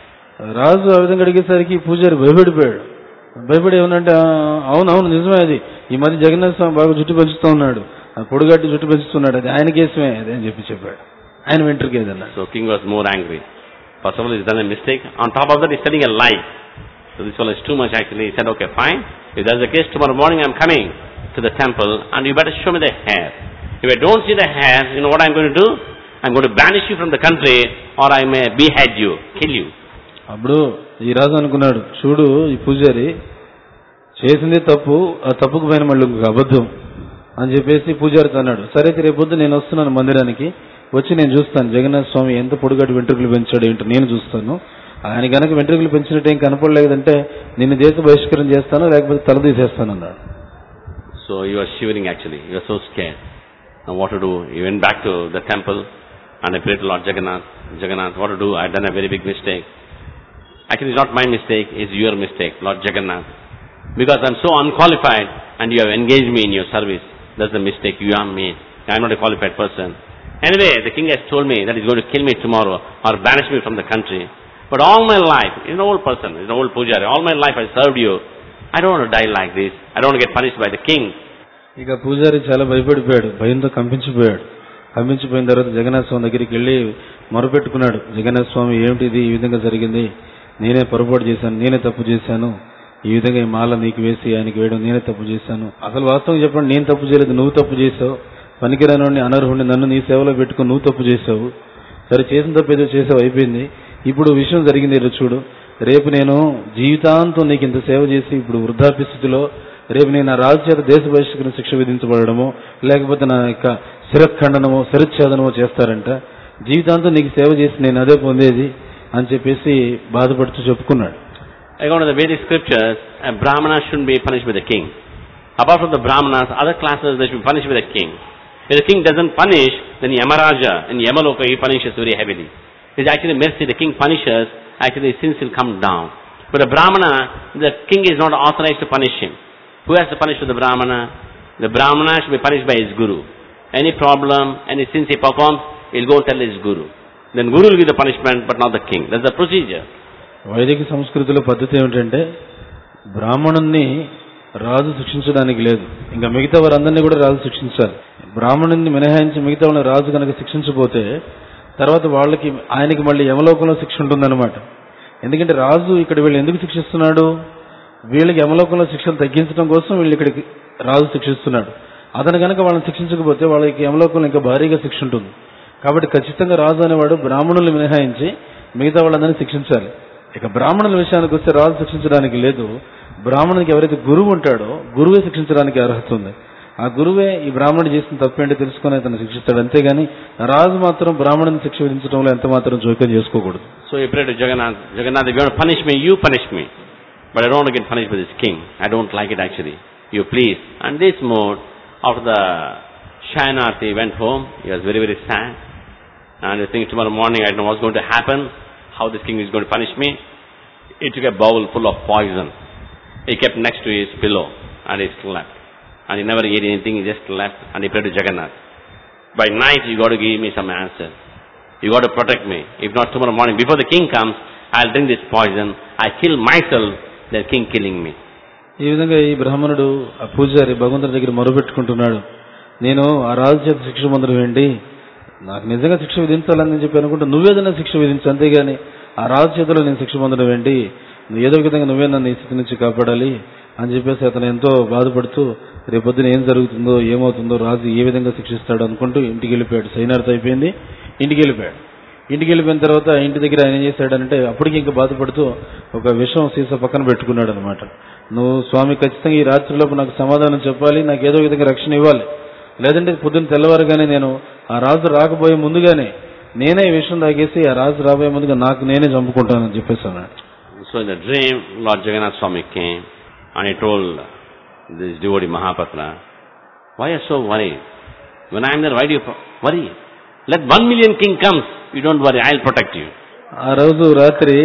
రాజు ఆ విధంగా అడిగేసరికి పూజారి భయపడిపోయాడు. భయపడి ఏమనంటే, అవునవును నిజమే, అది ఈ మధ్య జగన్నాథ స్వామి బాగా జుట్టు పెంచుతూ ఉన్నాడు, పొడుగట్టి జుట్టు పెంచుతున్నాడు, అది ఆయన కేసమే అది అని చెప్పాడు. ఆయన వెంట్రుక ఏదన్నా. So king was more angry. First of all, he's done a mistake. On top of that, he's telling a lie. So this one is too much actually. He said, okay, fine. If that's the case, tomorrow morning I'm coming to the temple and you better show me the hair. If I don't see the hair, you know what I'm going to do? I'm going to banish you from the country or I may behead you, kill you. అప్పుడు ఈ రాజు అనుకున్నాడు, చూడు ఈ పూజారి చేసింది తప్పు, ఆ తప్పుకు పైన మళ్ళీ అబద్ధం అని చెప్పేసి పూజారితో అన్నాడు. సరే రేపు పొద్దు నేను వస్తున్నాను మందిరానికి, వచ్చి నేను చూస్తాను జగన్నాథ స్వామి ఎంత పొడుగటి వెంట్రుకలు పెంచాడు ఏంటో నేను చూస్తాను. ఆయన కనుక వెంట్రుకలు పెంచినట్టు ఏం కనపడలేదంటే నిన్ను దేశ బహిష్కరణ చేస్తాను, లేకపోతే తల తీసేస్తాను అన్నాడు. So he was shivering actually. He was so scared. Now what to do? He went back to the temple and I prayed to Lord Jagannath. Jagannath, what to do? I had done a very big mistake. Actually, it's not my mistake, it's your mistake, Lord Jagannath. Because I'm so unqualified and you have engaged me in your service. That's the mistake you have made. I'm not a qualified person. Anyway, the king has told me that he's going to kill me tomorrow or banish me from the country. But all my life, he's an old person, he's an old pujari, all my life I served you. I don't want to die like this. I don't want to get punished by the king. ఇక పూజారి చాలా భయపడిపోయాడు, భయంతో కంపించిపోయాడు. కంపించిపోయిన తర్వాత జగన్నాథ స్వామి దగ్గరికి వెళ్ళి మొరపెట్టుకున్నాడు, జగన్నాథ స్వామి ఏమిటిది, ఈ విధంగా జరిగింది, నేనే పొరపాటు చేశాను, నేనే తప్పు చేశాను, ఈ విధంగా ఈ మాల నీకు వేసి ఆయనకి వేయడం నేనే తప్పు చేశాను. అసలు వాస్తవం చెప్పండి, నేను తప్పు చేయలేదు, నువ్వు తప్పు చేసావు, పనికిరాని అనర్హుడిని నన్ను నీ సేవలో పెట్టుకుని నువ్వు తప్పు చేసావు. సరే చేసిన తప్పు ఏదో చేసావు, అయిపోయింది. ఇప్పుడు విషయం జరిగింది ఏదో చూడు, రేపు నేను జీవితాంతం నీకు ఇంత సేవ చేసి ఇప్పుడు వృద్ధాప్య స్థితిలో రేపు నేను నా రాజు చేత దేశ బహిష్కరణ శిక్ష విధించబడమో లేకపోతే నా యొక్క శిరఖండనమో శిరచ్ఛేదనమో చేస్తారంట, జీవితాంతం నీకు సేవ చేసి నేను అదే పొందేది అని చెప్పేసి బాధపడుతూ చెప్పుకున్నాడు. According to the Vedic scriptures, a Brahmana shouldn't be punished by the king. Apart from the Brahmanas, other classes they should be punished by the king. If the king doesn't punish, then Yamaraja in Yamaloka he punishes very heavily. It's actually mercy, the king punishes, actually sins will come down. But a Brahmana, the king is not authorized to punish him. Who has to punish the Brahmana? The Brahmana should be punished by his guru. Any problem, any sins he performs, he'll go tell his guru. Then guru will give the punishment, but not the king. That's the procedure. వైదిక సంస్కృతిలో పద్ధతి ఏమిటంటే బ్రాహ్మణుణ్ణి రాజు శిక్షించడానికి లేదు, ఇంకా మిగతా వారందరినీ కూడా రాజు శిక్షించాలి. బ్రాహ్మణుని మినహాయించి మిగతా వాళ్ళని రాజు కనుక శిక్షించబోతే తర్వాత వాళ్ళకి ఆయనకి మళ్ళీ యమలోకంలో శిక్ష ఉంటుందన్నమాట. ఎందుకంటే రాజు ఇక్కడ వీళ్ళు ఎందుకు శిక్షిస్తున్నాడు, వీళ్ళకి యమలోకంలో శిక్షలు తగ్గించడం కోసం వీళ్ళు ఇక్కడికి రాజు శిక్షిస్తున్నాడు. అతను కనుక వాళ్ళని శిక్షించకపోతే వాళ్ళకి యమలోకంలో ఇంకా భారీగా శిక్ష ఉంటుంది. కాబట్టి ఖచ్చితంగా రాజు అనేవాడు బ్రాహ్మణుల్ని మినహాయించి మిగతా వాళ్ళందరినీ శిక్షించాలి. ఇక బ్రాహ్మణుల విషయానికి వస్తే రాజు శిక్షించడానికి లేదు, బ్రాహ్మణునికి ఎవరైతే గురువు ఉంటాడో గురువే శిక్షించడానికి అర్హత ఉంది. ఆ గురువే ఈ బ్రాహ్మణుడు చేసిన తప్పేంటో తెలుసుకుని అతను శిక్షిస్తాడు, అంతేగాని రాజు మాత్రం బ్రాహ్మణుని శిక్ష విధించడంలో ఎంత మాత్రం జోక్యం చేసుకోకూడదు. So he prayed to Jagannath, Jagannath, if you want to punish me, you punish me. But I don't want to get punished by this king. I don't like it actually. You please. And this mode, after the Shayanarthi went home, he was very, very sad. And he thinks tomorrow morning I don't know what's going to happen, how this king is going to punish me. He took a bowl full of poison. He kept next to his pillow and he slept. And he never ate anything, he just slept and he prayed to Jagannath. By night you got to give me some answer. You got to protect me. If not tomorrow morning, before the king comes, I'll drink this poison. I kill myself, the king killing me. ఈ విధంగా ఈ బ్రాహ్మణుడు ఆ పూజారి భగవంతుడి దగ్గర మొరపెట్టుకుంటున్నాడు. నేను ఆ రాజు చేత శిక్ష పొందడం ఏంటి, నాకు నిజంగా శిక్ష విధించాలని చెప్పి అనుకుంటే నువ్వేదైనా శిక్ష విధించు, అంతేగాని ఆ రాజు చేతిలో నేను శిక్ష పొందడం ఏంటి, ఏదో విధంగా నువ్వే నన్ను ఈ స్థితి నుంచి కాపాడాలి అని చెప్పేసి అతను ఎంతో బాధపడుతూ రేపొద్దున ఏం జరుగుతుందో ఏమవుతుందో, రాజు ఏ విధంగా శిక్షిస్తాడు అనుకుంటూ ఇంటికి వెళ్ళిపోయాడు. సైనార్థం అయిపోయింది, ఇంటికి వెళ్ళిపోయాడు. ఇంటికి వెళ్ళిపోయిన తర్వాత ఇంటి దగ్గర ఆయన ఏం చేశాడంటే అప్పటికి ఇంకా బాధపడుతూ ఒక విషం సీసా పక్కన పెట్టుకున్నాడు అనమాట. నువ్వు స్వామి ఖచ్చితంగా ఈ రాత్రిలోపు నాకు సమాధానం చెప్పాలి, నాకు ఏదో విధంగా రక్షణ ఇవ్వాలి, లేదంటే పొద్దున్న తెల్లవారుగానే నేను ఆ రాజు రాకపోయే ముందుగానే నేనే ఈ విషయం తాగేసి ఆ రాజు రాబోయే ముందుగా నాకు నేనే చంపుకుంటానని చెప్పేసి అన్నాడు. So in the dream, Lord Jagannath Swami came and he told this devotee Mahapatra, why are you so worried? When I am there, why do you worry? Let 1 million king comes, you don't worry, I'll protect you. ఆ రోజు రాత్రి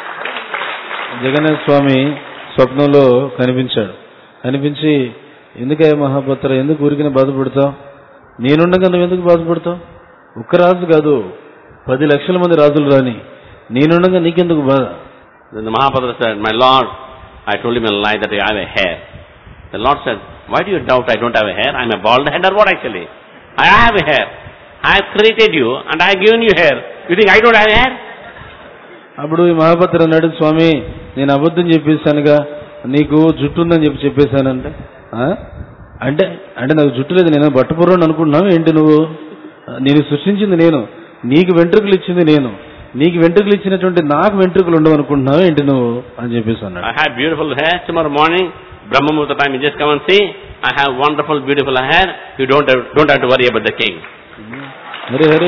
జగన్నాథ స్వామి స్వప్నంలో కనిపించాడు. కనిపించి, ఎందుకయ్యా మహాపత్ర, ఎందుకు ఊరికినే బాధపడతావు, నేనుండగా నువ్వు ఎందుకు బాధపడతావు, ఒక్క రాజు కాదు 10 లక్షల మంది రాజులు రాని, నేనుండగా నీకెందుకు బాధ. Then the Mahapatra said, my Lord, I told him a lie that I have a hair. The Lord said, why do you doubt I don't have a hair? I am a bald head or what actually? I have a hair. I have created you and I have given you hair. You think I don't have hair? అప్పుడు ఈ మహాపత్ర అన్నాడు, స్వామి నేను అబద్ధం చెప్పేశానుగా, నీకు జుట్టు ఉందని చెప్పేశానంటే అంటే అంటే నాకు జుట్టు లేదు, నేను బట్టపుర్రోని అనుకుంటున్నావు ఏంటి, నువ్వు నేను సృష్టించింది నేను, నీకు వెంట్రుకలు ఇచ్చింది నేను, నీకు వెంట్రుకలు ఇచ్చినటువంటి నాకు వెంట్రుకలు ఉండవు అనుకుంటున్నావు ఏంటి నువ్వు అని చెప్పేసి అన్నాడు. I have beautiful hair. Tomorrow morning, Brahma Muhurta time, you just come and see. I have wonderful, beautiful hair. You don't have to worry about the king. Hari Hari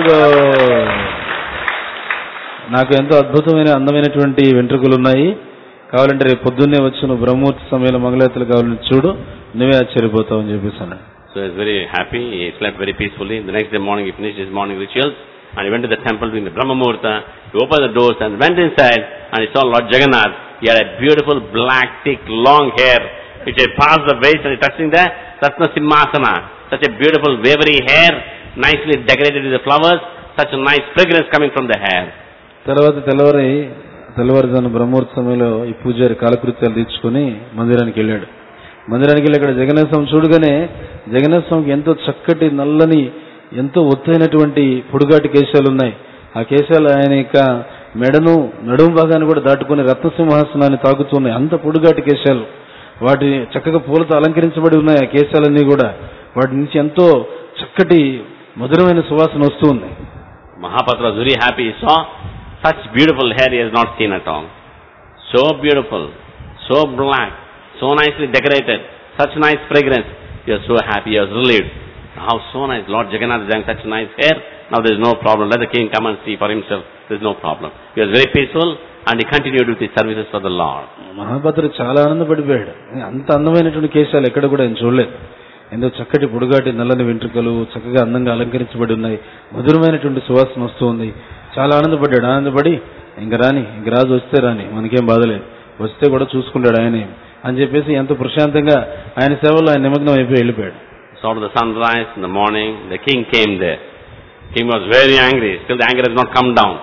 నాకు ఎంతో అద్భుతమైన అందమైనటువంటి వెంట్రుకలు ఉన్నాయి, కావాలంటే రేపు పొద్దున్నే వచ్చి నువ్వు బ్రహ్మముహూర్త సమయంలో మంగళారతులు కావాలని చూడు, నువ్వే ఆశ్చర్యపోతావు అని చెప్పేసి అన్నాడు. So he was very happy. He slept very peacefully. The next day morning, he finished his morning rituals and he went to the temple during the Brahma Muhurta. He opened the doors and went inside and he saw Lord Jagannath. He had a beautiful black, thick, long hair which had passed the waist and he touching the Ratna Simhasana. Such a beautiful, wavery hair, nicely decorated with the flowers. Such a nice fragrance coming from the hair. తర్వాత తెల్లవారుజామున బ్రహ్మముహూర్త సమయంలో ఈ పూజారి కాలకృత్యాలు తీర్చుకుని మందిరానికి వెళ్ళాడు. మందిరానికి వెళ్ళి అక్కడ జగన్నాథ స్వామి చూడగానే జగన్నాథ స్వామికి ఎంతో చక్కటి నల్లని ఎంతో ఒత్తైనటువంటి పొడుగాటి కేశాలు ఉన్నాయి. ఆ కేశాలు ఆయన యొక్క మెడను నడుము భాగాన్ని కూడా దాటుకుని రత్నసింహాసనాన్ని తాకుతున్నాయి. అంత పొడుగాటి కేశాలు, వాటి చక్కగా పూలతో అలంకరించబడి ఉన్నాయి. ఆ కేశాలన్నీ కూడా వాటి నుంచి ఎంతో చక్కటి మధురమైన సువాసన వస్తూ ఉంది. Mahapatra was very happy. He saw such beautiful hair he has not seen at all. So beautiful, so black, so nicely decorated, such nice fragrance. He was so happy, he was relieved. How so nice, Lord Jagannath is having such nice hair. Now there is no problem. Let the king come and see for himself. There is no problem. He was very peaceful and he continued with his services for the Lord. మహాపత్ర చాలా ఆనందపడిపోయాడు. అంత అందమైనటువంటి కేశాలు ఎక్కడ కూడా ఆయన చూడలేదు. ఎంతో చక్కటి పొడుగాటి నల్లని వెంట్రుకలు చక్కగా అందంగా అలంకరించబడి ఉన్నాయి. మధురమైనటువంటి సువాసన వస్తూ ఉంది. చాలా ఆనందపడ్డాడు. ఆనందపడి ఇంక రాజు వస్తే రాని, మనకేం బాధలేదు, వస్తే కూడా చూసుకుంటాడు ఆయనే అని చెప్పేసి ఎంతో ప్రశాంతంగా ఆయన సేవలో ఆయన నిమగ్నం అయిపోయి వెళ్ళిపోయాడు. So after the sunrise in the morning, the king came there. King was very angry. Still the anger has not come down.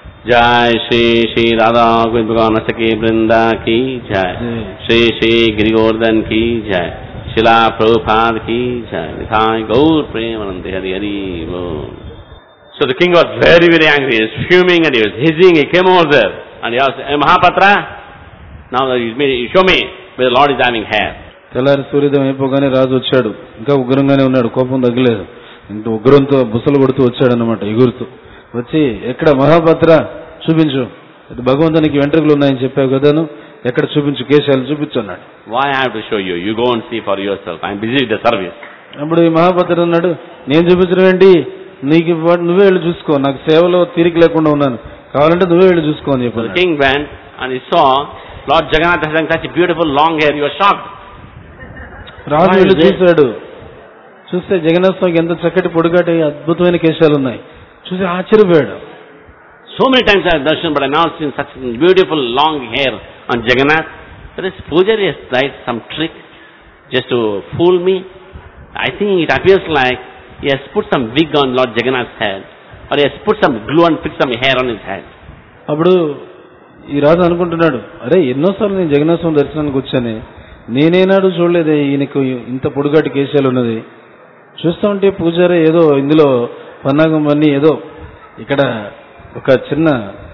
Jai Shri Shri Radha Govind Bhagavan Saki Brinda ki Jai. Shri Shri Giri Govardhan ki Jai. Srila Prabhupada ki Jai. Nithai Gaur Premanande Hari Hari Bol. So the king was very, very angry. He was fuming and he was hissing. He came over there and he asked, hey Mahapatra, now you show me where the Lord is having hair. తెల్లారి సూర్యోదయం అయిపోగానే రాజు వచ్చాడు. ఇంకా ఉగ్రంగానే ఉన్నాడు, కోపం తగ్గలేదు. ఇంత ఉగ్రంతో బుసలు కొడుతూ వచ్చాడనమాట, ఎగురుతూ వచ్చి, ఎక్కడ మహాపత్ర చూపించు, భగవంతునికి వెంట్రుకలు ఉన్నాయని చెప్పావు కదాను, ఎక్కడ చూపించు, కేశాలు చూపించు అన్నాడు. Why I have to show you? You go and see for yourself. I am busy with the service. అప్పుడు ఈ మహాపత్ర అన్నాడు, నేను చూపించడం ఏంటి, నీకు నువ్వే వెళ్ళి చూసుకో, నాకు సేవలో తీరిక లేకుండా ఉన్నాను, కావాలంటే నువ్వే వెళ్ళి చూసుకో అని చెప్పాడు. The king went and he saw Lord Jagannath having such a beautiful long hair. He was shocked. రాజు వెళ్ళి చూస్తే జగన్నాథ స్వామికి ఎంత చక్కటి పొడుగాటి అద్భుతమైన కేశాలు ఉన్నాయి. చూసి ఆశ్చర్యపోయాడు. So many times I have darshan, but I have not seen such beautiful long hair on Jagannath. But this Pujari has tried some trick just to fool me. I think it appears like he has put some wig on Lord Jagannath's head, or he has put some glue and fixed some hair on his head. అప్పుడు ఈ రాజు అనుకుంటున్నాడు, అరే ఎన్నోసార్లు నేను జగన్నాథ స్వామి దర్శనానికి వచ్చాను, నేనేనాడు చూడలేదే ఈయనకు ఇంత పొడుగాటి కేశాలు ఉన్నది. చూస్తూ ఉంటే పూజారి ఏదో ఇందులో పన్నాగం అన్నీ ఏదో ఇక్కడ ఒక చిన్న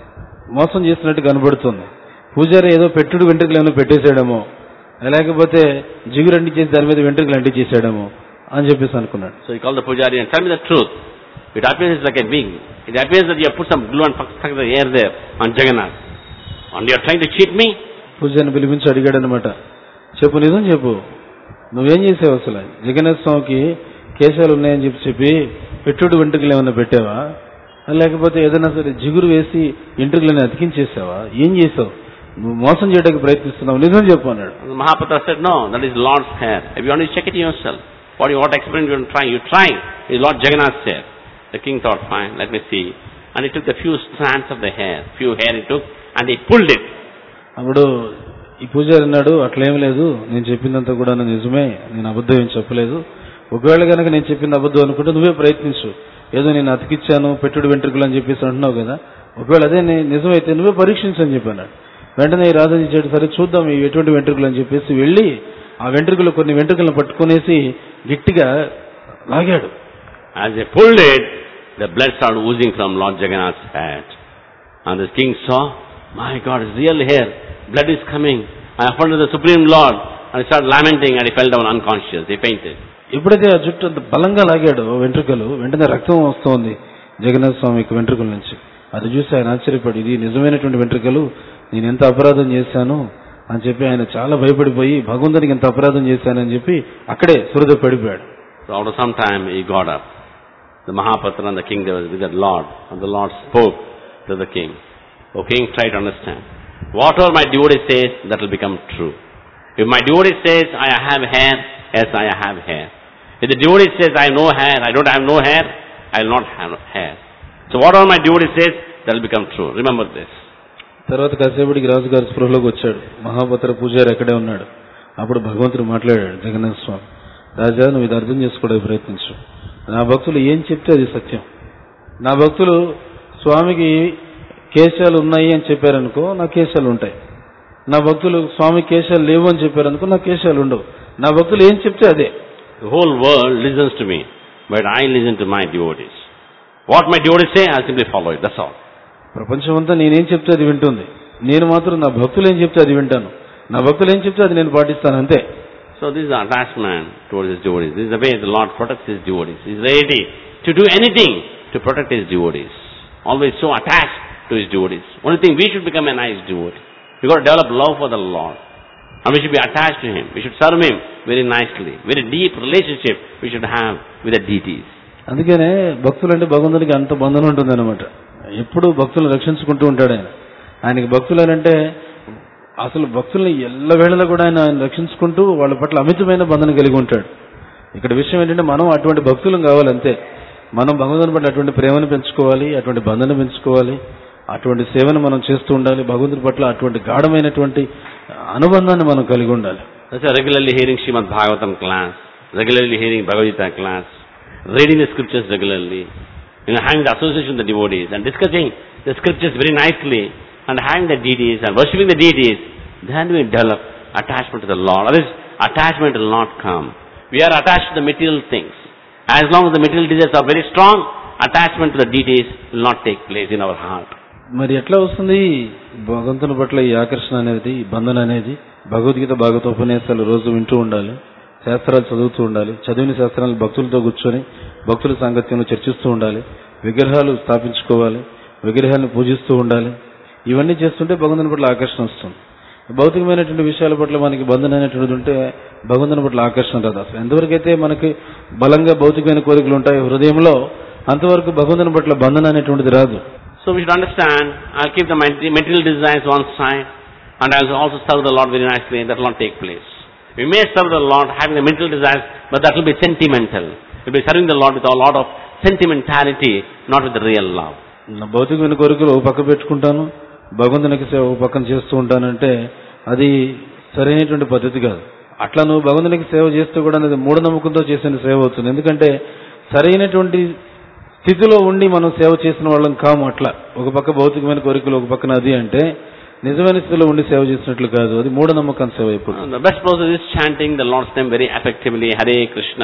మోసం చేసినట్టు కనబడుతుంది. పూజారి ఏదో పెట్టుడు వెంట్రుకలు ఏమైనా పెట్టేసాడేమో, లేకపోతే జిగురు అంటించేసి దాని మీద వెంట్రుకలు అంటించేసాడేమో అని చెప్పేసి అనుకున్నాడు. So he called the Pujari and tell me the truth. It appears like a wig. It appears that you have put some glue and stuck the hair there on Jagannath. And you are trying to cheat me? పూజారిని పిలిపించి అడిగాడు అనమాట. చెప్పు, నిజం చెప్పు, నువ్వేం చేసావు అసలు? జగన్నాథ స్వామికి కేశాలు ఉన్నాయని చెప్పి పెట్టుడు వెంట్రుకలు ఏమైనా పెట్టావా, లేకపోతే ఏదైనా సరే జిగురు వేసి వెంట్రుకలని అతికించేసావా, ఏం చేసావు? నువ్వు మోసం చేయడానికి ప్రయత్నిస్తున్నావు, నిజం చెప్పు అన్నాడు. Mahapatra said, no, that is Lord's hair. If you want to check it yourself, what experiment you try, it is Lord Jagannath's hair. The king thought, fine, let me see. And he took the few strands of the hair, few hair he took, and he pulled it. అప్పుడు ఈ పూజారి అన్నాడు, అట్లేం లేదు, నేను చెప్పిందంతా కూడా నిజమే, నేను అబద్ధం ఏం చెప్పలేదు. ఒకవేళ కనుక నేను చెప్పింది అబద్ధం అనుకుంటే నువ్వే ప్రయత్నించు. ఏదో నేను అతికిచ్చాను పెట్టుడు వెంట్రుకలు అని చెప్పేసి అంటున్నావు కదా, ఒకవేళ అదే నిజమైతే నువ్వే పరీక్షించు అని చెప్పాను. వెంటనే ఈ రాజు ఇచ్చాడు, సరే చూద్దాం ఇవి ఎటువంటి వెంట్రుకలు అని చెప్పేసి వెళ్ళి ఆ వెంట్రుకలు కొన్ని వెంట్రుకలను పట్టుకునేసి గట్టిగా లాగాడు. As they pulled it, the blood started oozing from Lord Jagannath's head. And the king saw, my God, it's real hair, blood is coming. I offended the Supreme Lord. And he started lamenting and he fell down unconscious. He fainted. ఎప్పుడైతే ఆ జుట్టు అంత బలంగా లాగాడో వెంట్రుకలు, వెంటనే రక్తం వస్తోంది జగన్నాథ స్వామికి వెంట్రుకల నుంచి. అది చూసి ఆయన ఆశ్చర్యపడి, ఇది నిజమైనటువంటి వెంట్రుకలు, నేను ఎంత అపరాధం చేశాను అని చెప్పి ఆయన చాలా భయపడిపోయి భగవంతునికి ఎంత అపరాధం చేశానని చెప్పి అక్కడే సురద పడిపోయాడు. So after some time he got up. The Mahapatra and the king, they were with the Lord, and the Lord spoke to the king. O king, try to understand. Whatever my devotee says, that will become true. If my devotee says I have hair, yes, I have hair. If the devotee says I have no hair, I don't have no hair, I will not have hair. So whatever my devotee says, that will become true. Remember this. తర్వాత కాసేపటికి రాజుగారు స్పృహలోకి వచ్చాడు. మహాపత్ర పూజారి అక్కడే ఉన్నాడు. అప్పుడు భగవంతుడు మాట్లాడాడు, జగన్నాథ స్వామి, రాజా నువ్వు ఇది అర్థం చేసుకోవడానికి ప్రయత్నించు. నా భక్తులు ఏం చెప్తే అది సత్యం. నా భక్తులు స్వామికి కేశాలు ఉన్నాయి అని చెప్పారనుకో, నా కేశాలు ఉంటాయి. నా భక్తులు స్వామి కేశాలు లేవు అని చెప్పారనుకో, నా కేశాలు ఉండవు. నా భక్తులు ఏం చెప్తే అదే. The whole world listens to me, but I listen to my devotees. What my devotees say, I simply follow it. That's all. ప్రపంచం అంతా నేనేం చెప్తే అది వింటుంది. నేను మాత్రం నా భక్తులు ఏం చెప్తే అది వింటాను. నా భక్తులు ఏం చెప్తే అది నేను పాటిస్తాను, అంతే. So this is attachment towards his devotees. This is the way the Lord protects his devotees. He is ready to do anything to protect his devotees. Always so attached to his devotees. Only thing, we should become a nice devotee. We got to develop love for the Lord. And we should be attached to him. We should serve him very nicely. Very deep relationship we should have with the deities. అందుకనే భక్తులు అంటే భగవంతునికి అంత బంధన ఉంటుంది అనమాట. ఎప్పుడు భక్తులను రక్షించుకుంటూ ఉంటాడు ఆయన. ఆయనకి భక్తులు అంటే అసలు భక్తుల్ని ఎల్లవేళలా కూడా ఆయన రక్షించుకుంటూ వాళ్ళ పట్ల అమితమైన బంధన కలిగి ఉంటాడు. ఇక్కడ విషయం ఏంటంటే మనం అటువంటి భక్తులం కావాలంతే. మనం భగవంతుని పట్ల అటువంటి ప్రేమను పెంచుకోవాలి, అటువంటి బంధన పెంచుకోవాలి, అటువంటి సేవను మనం చేస్తూ ఉండాలి. భగవంతుని పట్ల అటువంటి గాఢమైనటువంటి అనుబంధాన్ని మనం కలిగి ఉండాలి. That's why regularly hearing Srimad Bhagavatam class, regularly hearing Bhagavad Gita class, reading the scriptures regularly, having the association with the devotees and discussing the scriptures very nicely and having the deities and worshipping the deities, then we develop attachment to the Lord. Otherwise, attachment will not come. We are attached to the material things. As long as the material desires are very strong, attachment to the deities will not take place in our heart. మరి ఎట్లా వస్తుంది భగవంతుని పట్ల ఈ ఆకర్షణ అనేది, ఈ బంధన అనేది? భగవద్గీత భాగవతోపన్యాసాలు రోజు వింటూ ఉండాలి, శాస్త్రాలు చదువుతూ ఉండాలి, చదివిన శాస్త్రాలు భక్తులతో కూర్చొని భక్తుల సాంగత్యంలో చర్చిస్తూ ఉండాలి, విగ్రహాలు స్థాపించుకోవాలి, విగ్రహాలను పూజిస్తూ ఉండాలి. ఇవన్నీ చేస్తుంటే భగవంతుని పట్ల ఆకర్షణ వస్తుంది. భౌతికమైనటువంటి విషయాల పట్ల మనకి బంధన అనేటువంటిది ఉంటే భగవంతుని పట్ల ఆకర్షణ రాదు. అసలు ఎంతవరకైతే మనకి బలంగా భౌతికమైన కోరికలు ఉంటాయి హృదయంలో, అంతవరకు భగవంతుని పట్ల బంధన అనేటువంటిది రాదు. So we should understand, I'll keep the material desires one side and I'll also serve the Lord very nicely, and that will not take place. We may serve the Lord having the material desires, but that will be sentimental. We'll be serving the Lord with a lot of sentimentality, not with the real love. నా భౌతికమైన కోరికలు ఒక పక్క పెట్టుకుంటాను, భగవంతునికి సేవ ఒక పక్కన చేస్తూ ఉంటానంటే అది సరైనటువంటి పద్ధతి కాదు. అట్లా నువ్వు భగవంతునికి సేవ చేస్తూ కూడా అది మూఢనమ్మకంతో చేసిన సేవ అవుతుంది. ఎందుకంటే సరైనటువంటి స్థితిలో ఉండి మనం సేవ చేసిన వాళ్ళం కాము. అట్లా ఒక పక్క భౌతికమైన కోరికలు ఒక పక్కన అది అంటే నిజమైన స్థితిలో ఉండి సేవ చేసినట్లు కాదు, అది మూఢనమ్మకం సేవ. ఇప్పుడు The best process is chanting the Lord's name very effectively. Hare Krishna,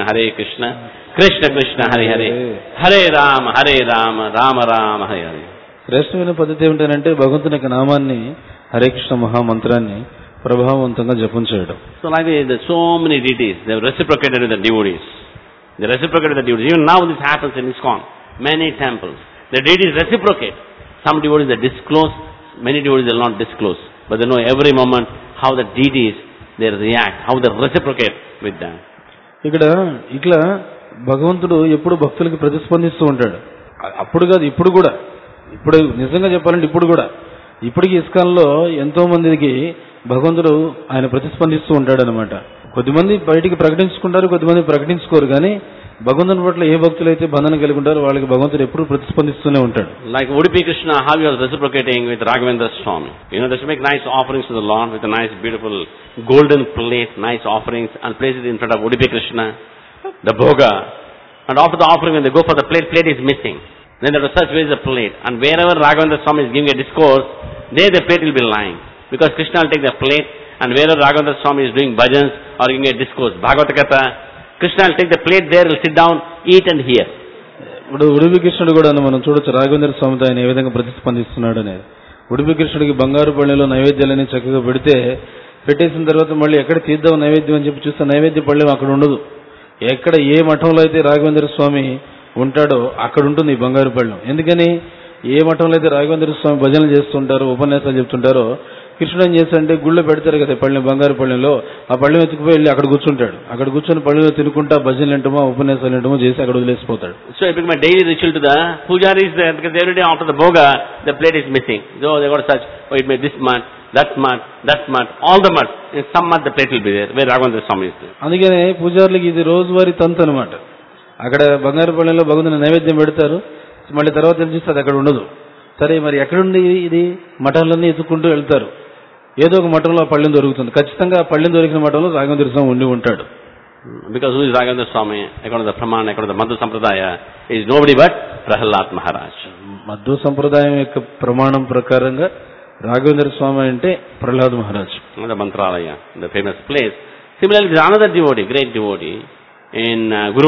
Krishna Krishna, Hare Hare, Hare Rama, Rama Rama, Hare Hare. శ్రేష్టమైన పద్ధతి ఏమిటంటే భగవంతుని యొక్క నామాన్ని హరే కృష్ణ మహామంత్రాన్ని ప్రభావవంతంగా జపం చేయడం. So like there's so many deities, they have reciprocated with the devotees. They reciprocate with the devotees. Even now this happens in ISKCON, many temples. The deities reciprocate. Some devotees they disclose, many devotees will not disclose, but they know every moment how the deities they react, how they reciprocate with them. ఇక్కడ ఇట్లా భగవంతుడు ఎప్పుడు భక్తులకు ప్రతిస్పందిస్తూ ఉంటాడు. అప్పుడు కాదు, ఇప్పుడు కూడా. ఇప్పుడు నిజంగా చెప్పాలంటే ఇప్పుడు కూడా, ఇప్పటికి ఇస్కాన్లో ఎంతో మందికి భగవంతుడు ఆయన ప్రతిస్పందిస్తూ ఉంటాడు అనమాట. కొద్దిమంది బయటికి ప్రకటించుకుంటారు, కొద్దిమంది ప్రకటించుకోరు. కానీ భగవంతుని పట్ల ఏ భక్తులు అయితే బంధన కలిగి ఉంటారో వాళ్ళకి భగవంతుడు ఎప్పుడు ప్రతిస్పందిస్తూనే ఉంటాడు. Like Udupi Krishna, how he was reciprocating with Raghavendra Swami. You know, they should make nice offerings to the Lord with a nice beautiful golden plate, nice offerings, and place it in front of Udupi Krishna, the bhoga. And after the offering, when they go for the plate is missing. Then they have to search where is the plate. And wherever Raghavendra Swami is giving a discourse, there the plate will be lying. Because Krishna will take the plate, and wherever Raghavendra Swami is doing bhajans or giving a discourse, Bhagavata Katha, Krishna will take the plate there, will sit down, eat and hear. ఇప్పుడు ఉడుపి కృష్ణుడు కూడా మనం చూడొచ్చు రాఘవేంద్ర స్వామితో ఆయన ఏ విధంగా ప్రతిస్పందిస్తున్నాడు అనేది. ఉడుపి కృష్ణుడికి బంగారు పళ్ళెలో నైవేద్యాలని చక్కగా పెట్టేసిన తర్వాత మళ్ళీ ఎక్కడ తీద్దాం నైవేద్యం అని చెప్పి చూస్తే నైవేద్య పళ్ళెం అక్కడ ఉండదు. ఎక్కడ ఏ మఠంలో అయితే రాఘవేంద్ర స్వామి ఉంటాడో అక్కడ ఉంటుంది ఈ బంగారు పళ్ళెం. ఎందుకని ఏ మఠంలో అయితే రాఘవేంద్ర స్వామి భజనలు చేస్తుంటారో ఉపన్యాసాలు చెప్తుంటారో కృష్ణుడు ఏం చేస్తాడంటే గుళ్ళో పెడతారు కదా పళ్ళెం, బంగారు పళ్ళెంలో ఆ పళ్ళెం ఎత్తుకుపోయి వెళ్ళి అక్కడ కూర్చుంటాడు. అక్కడ కూర్చొని పళ్ళెంలో తినుకుంటా భజనలు వింటమో ఉపన్యాసాలు వింటమో చేసి అక్కడ వదిలేసిపోతాడు. So I become a daily ritual to the pujaris there, because every day after the bhoga the plate is missing. So they got such, oh it may this mud, that mud, all the mud. In some mud the plate will be there where Raghavendra Swami is there. అందుకనే పూజారులకి ఇది రోజువారీ తంతు అనమాట. అక్కడ బంగారు పళ్ళెంలో భగవంతుని నైవేద్యం పెడతారు, మళ్ళీ తర్వాత తెలిసిస్తే అది అక్కడ ఉండదు. సరే మరి ఎక్కడుంది ఇది? మఠాలన్నీ ఎత్తుకుంటూ వెళ్తారు. ఏదో ఒక మఠంలో ఆ పళ్ళెం దొరుకుతుంది. ఖచ్చితంగా ఆ పళ్ళెం దొరికిన మఠంలో రాఘవేంద్ర స్వామి ఉండి ఉంటాడు. Because who is Raghavendra Swami? According to the Pramana, according to the Madhu Sampradaya, is nobody but Prahalad Maharaj. Madhva సంప్రదాయం యొక్క ప్రమాణం ప్రకారంగా రాఘవేంద్ర స్వామి అంటే Prahlad Maharaj. The Mantralaya, the famous place. Similarly, there is another devotee, great devotee, in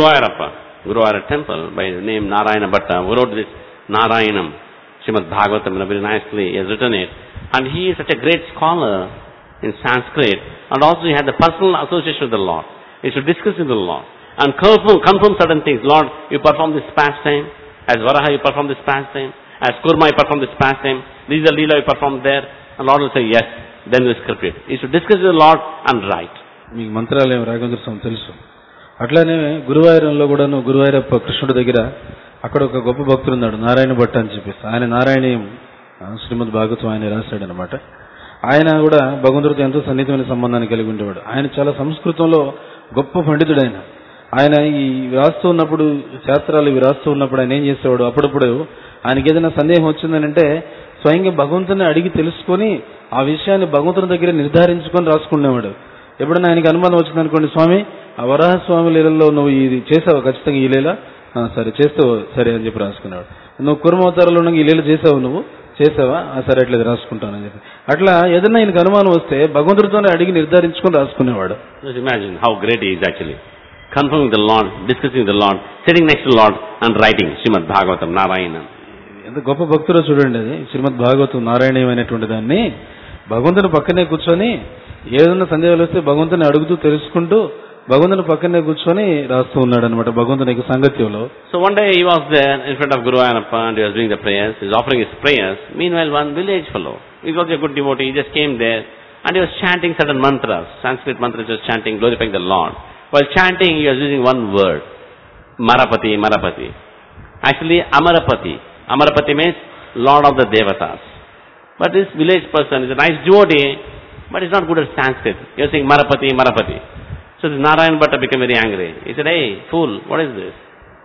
Guruvayur temple by the name Narayana Bhatta, who wrote this Narayanam, Srimad Bhagavatam, very nicely he has written it. And he is such a great scholar in Sanskrit, and also he had the personal association with the Lord. He should discuss with the Lord and confirm certain things. Lord, you perform this pastime, as Varaha you perform this pastime, as Kurma you perform this pastime, these are Leela you perform there, and Lord will say yes, then we script it. He should discuss with the Lord and write. మీకు మంత్రాలయం రాఘవేంద్ర స్వామి తెలుసు. అట్లానే గురువాయూరంలో కూడాను గురువాయూరప్ప కృష్ణుడి దగ్గర అక్కడ ఒక గొప్ప భక్తుడు ఉన్నాడు, నారాయణ భట్ట అని చెప్పేసి. ఆయన నారాయణీయం శ్రీమద్ భాగవతం ఆయన రాశాడు అనమాట. ఆయన కూడా భగవంతుడితో ఎంతో సన్నిహితమైన సంబంధాన్ని కలిగి ఉండేవాడు. ఆయన చాలా సంస్కృతంలో గొప్ప పండితుడు. ఆయన ఈ రాస్తూ ఉన్నప్పుడు, శాస్త్రాలు ఇవి రాస్తూ ఉన్నప్పుడు ఆయన ఏం చేసేవాడు, అప్పుడప్పుడు ఆయనకి ఏదైనా సందేహం వచ్చిందనంటే స్వయంగా భగవంతుని అడిగి తెలుసుకొని ఆ విషయాన్ని భగవంతుని దగ్గర నిర్ధారించుకొని రాసుకునేవాడు. ఎప్పుడైనా ఆయనకి అనుమానం వచ్చిందనుకోండి, స్వామి ఆ వరాహ స్వామి లీలలో నువ్వు ఇది చేసావు, ఖచ్చితంగా ఈ లీల సరే చేస్తావు సరే అని చెప్పి రాసుకునేవాడు. నువ్వు కుర్మవతారంలో ఉన్న ఈ లీల చేసావు, నువ్వు చేసావా, సరే అట్లేదు రాసుకుంటానని చెప్పి. అట్లా ఏదైనా ఈయనకు అనుమానం వస్తే భగవంతుడితోనే అడిగి నిర్ధారించుకొని రాసుకునేవాడు. Just imagine how great he is actually. Confirming the Lord, discussing the Lord, sitting next to the Lord and writing Srimad Bhagavatam, Narayana. ఎంత గొప్ప భక్తుడో చూడండి. అది శ్రీమద్ భాగవతం నారాయణీయం అనేటువంటి దాన్ని భగవంతుని పక్కనే కూర్చొని ఏదైనా సందేహాలు వస్తే భగవంతుని అడుగుతూ తెలుసుకుంటూ భగవంతుని పక్కనే కూర్చొని రాస్తూ ఉన్నాడు అనమాట భగవంతుని యొక్క సంగత్యంలో. So one day he was there in front of Guru Ayyanappa and he was doing the prayers, he was offering his prayers. Meanwhile one village fellow, he was a good devotee, he just came there and he was chanting certain mantras, Sanskrit mantras, he was chanting, glorifying the Lord. While chanting he was using one word, Marapati, Marapati. Actually Amarapati. Amarapati means Lord of the Devatas. But this village person is a nice devotee, but he's not good at Sanskrit. He was saying Marapati, Marapati. So this Narayana Bhatta became very angry. He said, hey, fool, what is this?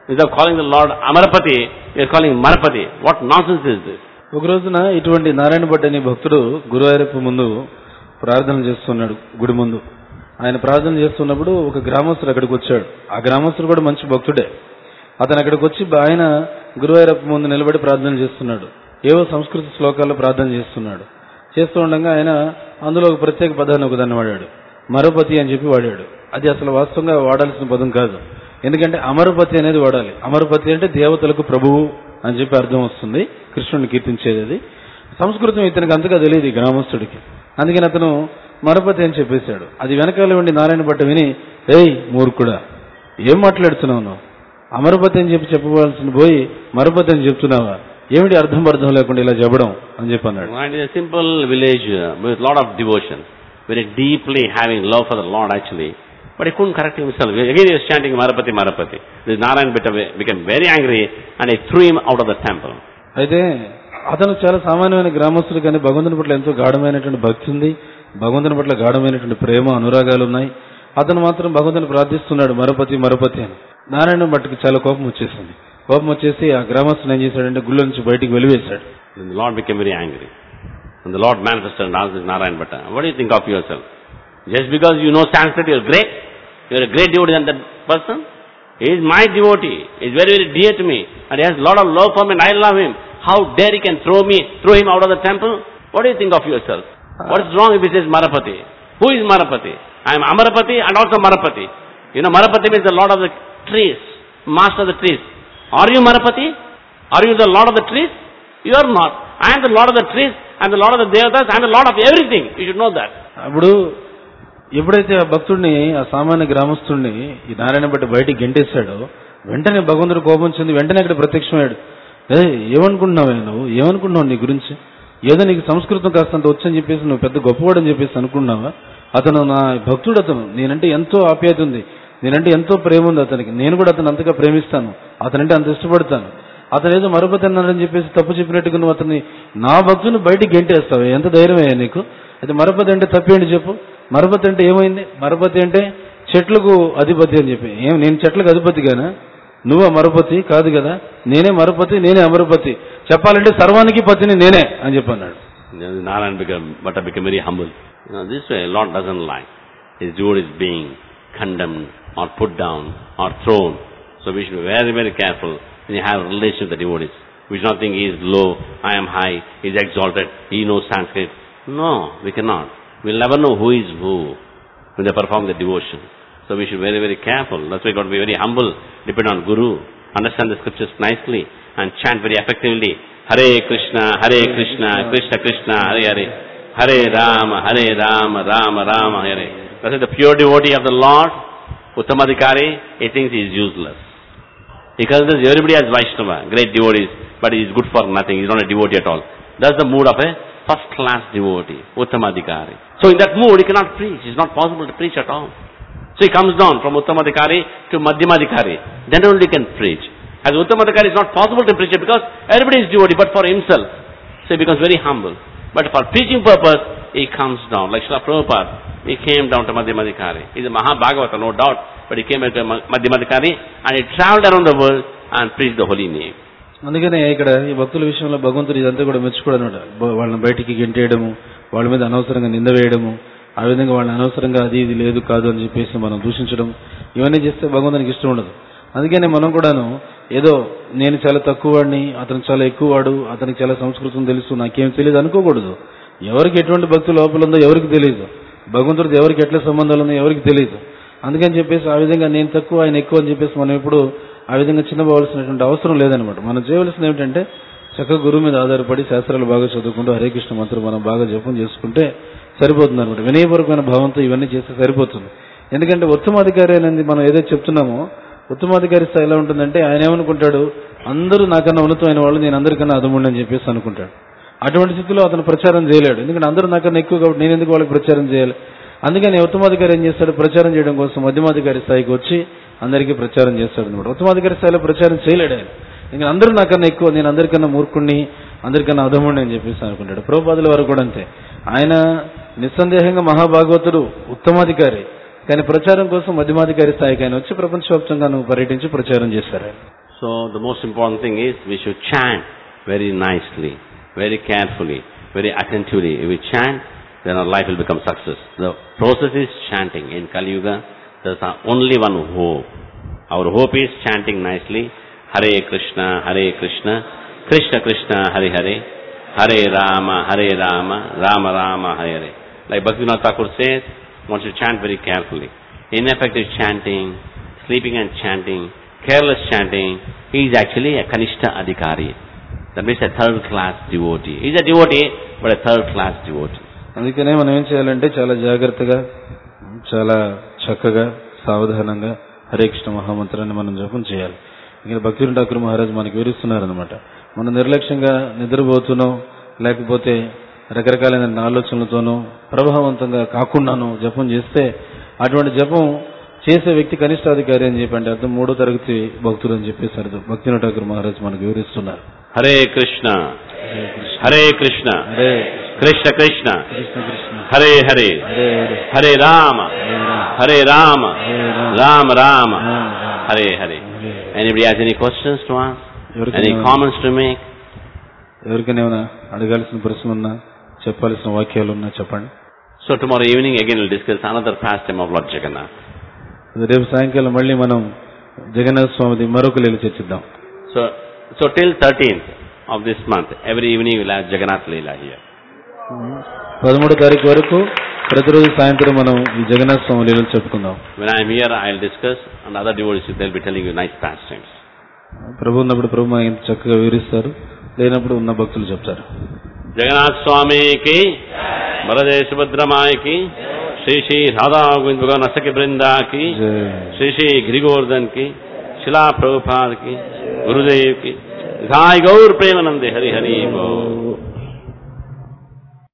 Instead of calling the Lord Amarapati, you are calling Marapati. What nonsense is this? ఒక రోజున ఇటువంటి నారాయణ భట్ అనే భక్తుడు గురువాయూరప్ప ముందు ప్రార్థన చేస్తున్నాడు గుడి ముందు. ఆయన ప్రార్థన చేస్తున్నప్పుడు ఒక గ్రామస్తుడు అక్కడికి వచ్చాడు. ఆ గ్రామస్తుడు కూడా మంచి భక్తుడే. అతను అక్కడికి వచ్చి ఆయన గురువాయూరప్ప ముందు నిలబడి ప్రార్థన చేస్తున్నాడు. ఏవో సంస్కృత శ్లోకాల్లో ప్రార్థన చేస్తున్నాడు. చేస్తూ ఉండగా ఆయన అందులో ఒక ప్రత్యేక పదాన్ని ఒకదాన్ని వాడాడు. మరపతి అని చెప్పి వాడాడు. అది అసలు వాస్తవంగా వాడాల్సిన పదం కాదు. ఎందుకంటే అమరపతి అనేది వాడాలి. అమరపతి అంటే దేవతలకు ప్రభువు అని చెప్పి అర్థం వస్తుంది. కృష్ణుడిని కీర్తించేది అది. సంస్కృతం ఇతనికి అంతగా తెలియదు ఈ గ్రామస్తుడికి. అందుకని అతను మరపతి అని చెప్పేశాడు. అది వెనకాల ఉండి నారాయణ భట్ట విని, ఏయ్ మూర్ఖుడా, ఏం మాట్లాడుతున్నావు నువ్వు? అమరపతి అని చెప్పి చెప్పవలసిన పోయి మరపతి అని చెప్తున్నావా? ఏమిటి అర్థం లేకుండా ఇలా చెప్పడం అని చెప్పి అన్నాడు. It is a simple village with lot of devotion, very deeply having love for the Lord actually. But he couldn't correct himself. Again he was chanting Marapati, Marapati. This Narayan became very angry and he threw him out of the temple. అయితే అతను చాలా సామాన్యమైన గ్రామస్తుడు, కానీ భగవంతుని పట్ల ఎంతో గాఢమైనటువంటి భక్తి ఉంది. భగవంతుని పట్ల గాఢమైనటువంటి ప్రేమ అనురాగాలు ఉన్నాయి. అతను మాత్రం భగవంతుని ప్రార్థిస్తున్నాడు మరపతి మరపతి అని. నారాయణ భట్టికి చాలా కోపం వచ్చేసింది. కోపం వచ్చేసి ఆ గ్రామస్తుని ఏం చేశాడంటే గుళ్ళ నుంచి బయటికి వెలివేశాడు. The Lord became very angry. And the Lord manifested and asked Narayan Bhatta, what do you think of yourself? Just because you know Sanskrit, you are great? You are a great devotee than that person? He is my devotee. He is very, very dear to me. And he has a lot of love for me and I love him. How dare he can throw him out of the temple? What do you think of yourself? What is wrong if he says Marapati? Who is Marapati? I am Amarapati and also Marapati. You know, Marapati means the Lord of the trees, master of the trees. Are you Marapati? Are you the Lord of the trees? You are not. I am the Lord of the trees, I am the Lord of the Devatas, I am the Lord of everything. You should know that. అప్పుడు ఎప్పుడైతే ఆ భక్తుడిని, ఆ సామాన్య గ్రామస్తుడిని ఈ నారాయణ భట్ట బయటికి గెంటేశాడో వెంటనే భగవంతుడు కోపం చెంది వెంటనే అక్కడ ప్రత్యక్షమయ్యాడు. ఏమనుకుంటున్నావే నువ్వు? ఏమనుకుంటున్నావు నీ గురించి? ఏదో నీకు సంస్కృతం కాస్తంత వచ్చని చెప్పేసి నువ్వు పెద్ద గొప్పవాడని చెప్పేసి అనుకున్నావా? అతను నా భక్తుడు. అతను నేనంటే ఎంతో ఆప్యాయత ఉంది, నేనంటే ఎంతో ప్రేమ ఉంది అతనికి. నేను కూడా అతను అంతగా ప్రేమిస్తాను, అతనంటే అంత ఇష్టపడతాను. అతను ఏదో మరపతి అన్నాడని చెప్పేసి తప్పు చెప్పినట్టుగా నువ్వు అతన్ని, నా భక్తుని బయటికి గెంటేస్తావు. ఎంత ధైర్యమయ్యా నీకు? అయితే మరపతి అంటే తప్పేంటి చెప్పు? మరపతి అంటే ఏమైంది? మరపతి అంటే చెట్లకు అధిపతి అని చెప్పి. నేను చెట్లకు అధిపతిగానా? నువ్వు మరపతి కాదు కదా. నేనే మరపతి, నేనే అమరపతి. చెప్పాలంటే సర్వానికి పతిని నేనే అని చెప్పి అన్నాడు. Narayan became very humble. This way Lord doesn't like his devotee is being condemned or put down or thrown. So we should be very, very careful when you have a relation with the devotees. We should not think he is low, I am high, he is exalted, he knows Sanskrit. No, we cannot. We will never know who is who when they perform the devotion. So we should be very, very careful. That's why we got to be very humble, depend on Guru, understand the scriptures nicely and chant very effectively. Hare Krishna, Krishna Krishna, Hare Hare, Hare Rama, Rama Rama, Hare. That's why the pure devotee of the Lord, Uttamadhikari, he thinks he is useless. He considers everybody as Vaishnava, great devotees, but he is good for nothing. He is not a devotee at all. That's the mood of a first-class devotee, Uttamadhikari. So in that mood, he cannot preach. It's not possible to preach at all. So he comes down from Uttamadhikari to Madhyamadhikari. Then only he can preach. As Uttamadhikari, it's not possible to preach it because everybody is devotee, but for himself. So he becomes very humble. But for preaching purpose, he comes down. Like Srila Prabhupada, he came down to Madhyamadhikari. He's a Mahabhagavata, no doubt. But he came to Madhyamadhikari and he traveled around the world and preached the holy name. అందుకనే ఇక్కడ ఈ భక్తుల విషయంలో భగవంతుడు ఇదంతా కూడా మెచ్చుకోవడం, వాళ్ళని బయటికి గెంటేయడము, వాళ్ళ మీద అనవసరంగా నింద వేయడము, ఆ విధంగా వాళ్ళని అనవసరంగా అది ఇది లేదు కాదు అని చెప్పేసి మనం దూషించడం, ఇవన్నీ చేస్తే భగవంతునికి ఇష్టం ఉండదు. అందుకనే మనం కూడాను ఏదో నేను చాలా తక్కువ వాడిని, అతను చాలా ఎక్కువ వాడు, అతనికి చాలా సంస్కృతం తెలుసు, నాకేం తెలియదు అనుకోకూడదు. ఎవరికి ఎటువంటి భక్తి లోపల ఉందో ఎవరికి తెలియదు. భగవంతుడితో ఎవరికి ఎట్లా సంబంధాలు ఉన్నాయో ఎవరికి తెలియదు. అందుకని చెప్పేసి ఆ విధంగా నేను తక్కువ ఆయన ఎక్కువ అని చెప్పేసి మనం ఎప్పుడు ఆ విధంగా చిన్నపోవాల్సినటువంటి అవసరం లేదనమాట. మనం చేయవలసింది ఏమిటంటే చక్కగా గురువు మీద ఆధారపడి శాస్త్రాలు బాగా చదువుకుంటూ హరే కృష్ణ మంత్రం మనం బాగా జపం చేసుకుంటే సరిపోతుంది అనమాట. వినయపూర్వకమైన భావంతో ఇవన్నీ చేస్తే సరిపోతుంది. ఎందుకంటే ఉత్తమాధికారి అనేది మనం ఏదైతే చెప్తున్నామో, ఉత్తమాధికారి స్థాయి ఎలా ఉంటుందంటే ఆయన ఏమనుకుంటాడు, అందరూ నాకన్నా ఉన్నతమైన వాళ్ళు, నేను అందరికన్నా అదముండి అని చెప్పేసి అనుకుంటాడు. అటువంటి స్థితిలో అతను ప్రచారం చేయలేడు. ఎందుకంటే అందరూ నాకన్నా ఎక్కువ కాబట్టి నేను ఎందుకు వాళ్ళకి ప్రచారం చేయాలి. అందుకని ఉత్తమాధికారి ఏం చేస్తాడు, ప్రచారం చేయడం కోసం మధ్యమాధికారి స్థాయికి వచ్చి అందరికీ ప్రచారం చేస్తాడు అనమాట. ఉత్తమాధికారి స్థాయిలో ప్రచారం చేయలేడు ఆయన. ఇంకా అందరూ నాకన్నా ఎక్కువ, నేను అందరికన్నా మూర్ఖుణ్ణి, అందరికన్నా అధముణ్ణి అని చెప్పేసి అనుకుంటాడు. ప్రభుపాదుల వారు కూడా అంతే. ఆయన నిస్సందేహంగా మహాభాగవతుడు, ఉత్తమాధికారి. కానీ ప్రచారం కోసం మధ్యమాధికారి స్థాయికి ఆయన వచ్చి ప్రపంచవ్యాప్తంగాను పర్యటించి ప్రచారం చేశారు. So the most important thing is we should chant very nicely, very carefully, very attentively. If we chant, then our life will become success. The process is chanting. In Kali Yuga, there's only one hope. Our hope is chanting nicely. Hare Krishna, Krishna Krishna, Hare Hare, Hare Rama, Rama Rama, Hare Hare. Like Bhaktivinoda Thakur says, one should chant very carefully. Ineffective chanting, sleeping and chanting, careless chanting, he is actually a Kanishta Adhikari. That means a third class devotee. He is a devotee, but a third class devotee. అందుకనే మనం ఏం చేయాలంటే చాలా జాగ్రత్తగా, చాలా చక్కగా, సావధానంగా హరే కృష్ణ మహామంత్రాన్ని మనం జపం చేయాలి. ఇక్కడ భక్తివినోద ఠాకూర్ మహారాజ్ మనకి వివరిస్తున్నారనమాట. మనం నిర్లక్ష్యంగా నిద్రపోతూనో లేకపోతే రకరకాలైన ఆలోచనలతోనూ ప్రభావవంతంగా కాకుండాను జపం చేస్తే అటువంటి జపం చేసే వ్యక్తి కనిష్టాధికారి అని చెప్పి అంటే అర్థం 3వ తరగతి భక్తుడు అని చెప్పేసి భక్తివినోద ఠాకూర్ మహారాజ్ మనకు వివరిస్తున్నారు. Hare Krishna Hare Krishna Krishna Krishna Hare Hare Hare Rama Rama Rama Hare Hare. Anybody has any questions to ask? Any comments to make? ఎవరికైనా ఏమైనా అడగాల్సిన ప్రశ్న ఉన్నా, చెప్పాల్సిన వాక్యాలు ఉన్నా చెప్పండి. So tomorrow evening again we'll discuss another pastime of Lord Jagannath. రేపు సాయంకాలం మళ్ళీ మనం జగన్నాథ స్వామిది మరొక లీల చర్చిద్దాం. So till 13th of this month, every evening we'll have Jagannath Leela here. 13వ తారీఖు వరకు ప్రతిరోజు సాయంత్రం మనం ఈ జగన్నాథ స్వామి లీలను చెప్పుకుందాం. When I am here, I'll discuss, and other devotees they'll be telling you nice pastimes. ప్రభు ఉన్నప్పుడు ప్రభు మనకి చక్కగా వివరిస్తారు, లేనప్పుడు ఉన్న భక్తులు చెప్తారు. జగన్నాథ స్వామికి, వరదే సుభద్రమాయకి, శ్రీ శ్రీ రాధా గోవింద భగవాన్ అష్టకి బృందాకి, శ్రీ శ్రీ గిరిగోవర్ధన్ కి, శిలా ప్రభుపాద్ కి, గురుదేవ్ కి, ఘాయ్ గౌర్ ప్రేమానందే హరి హరి బోల్.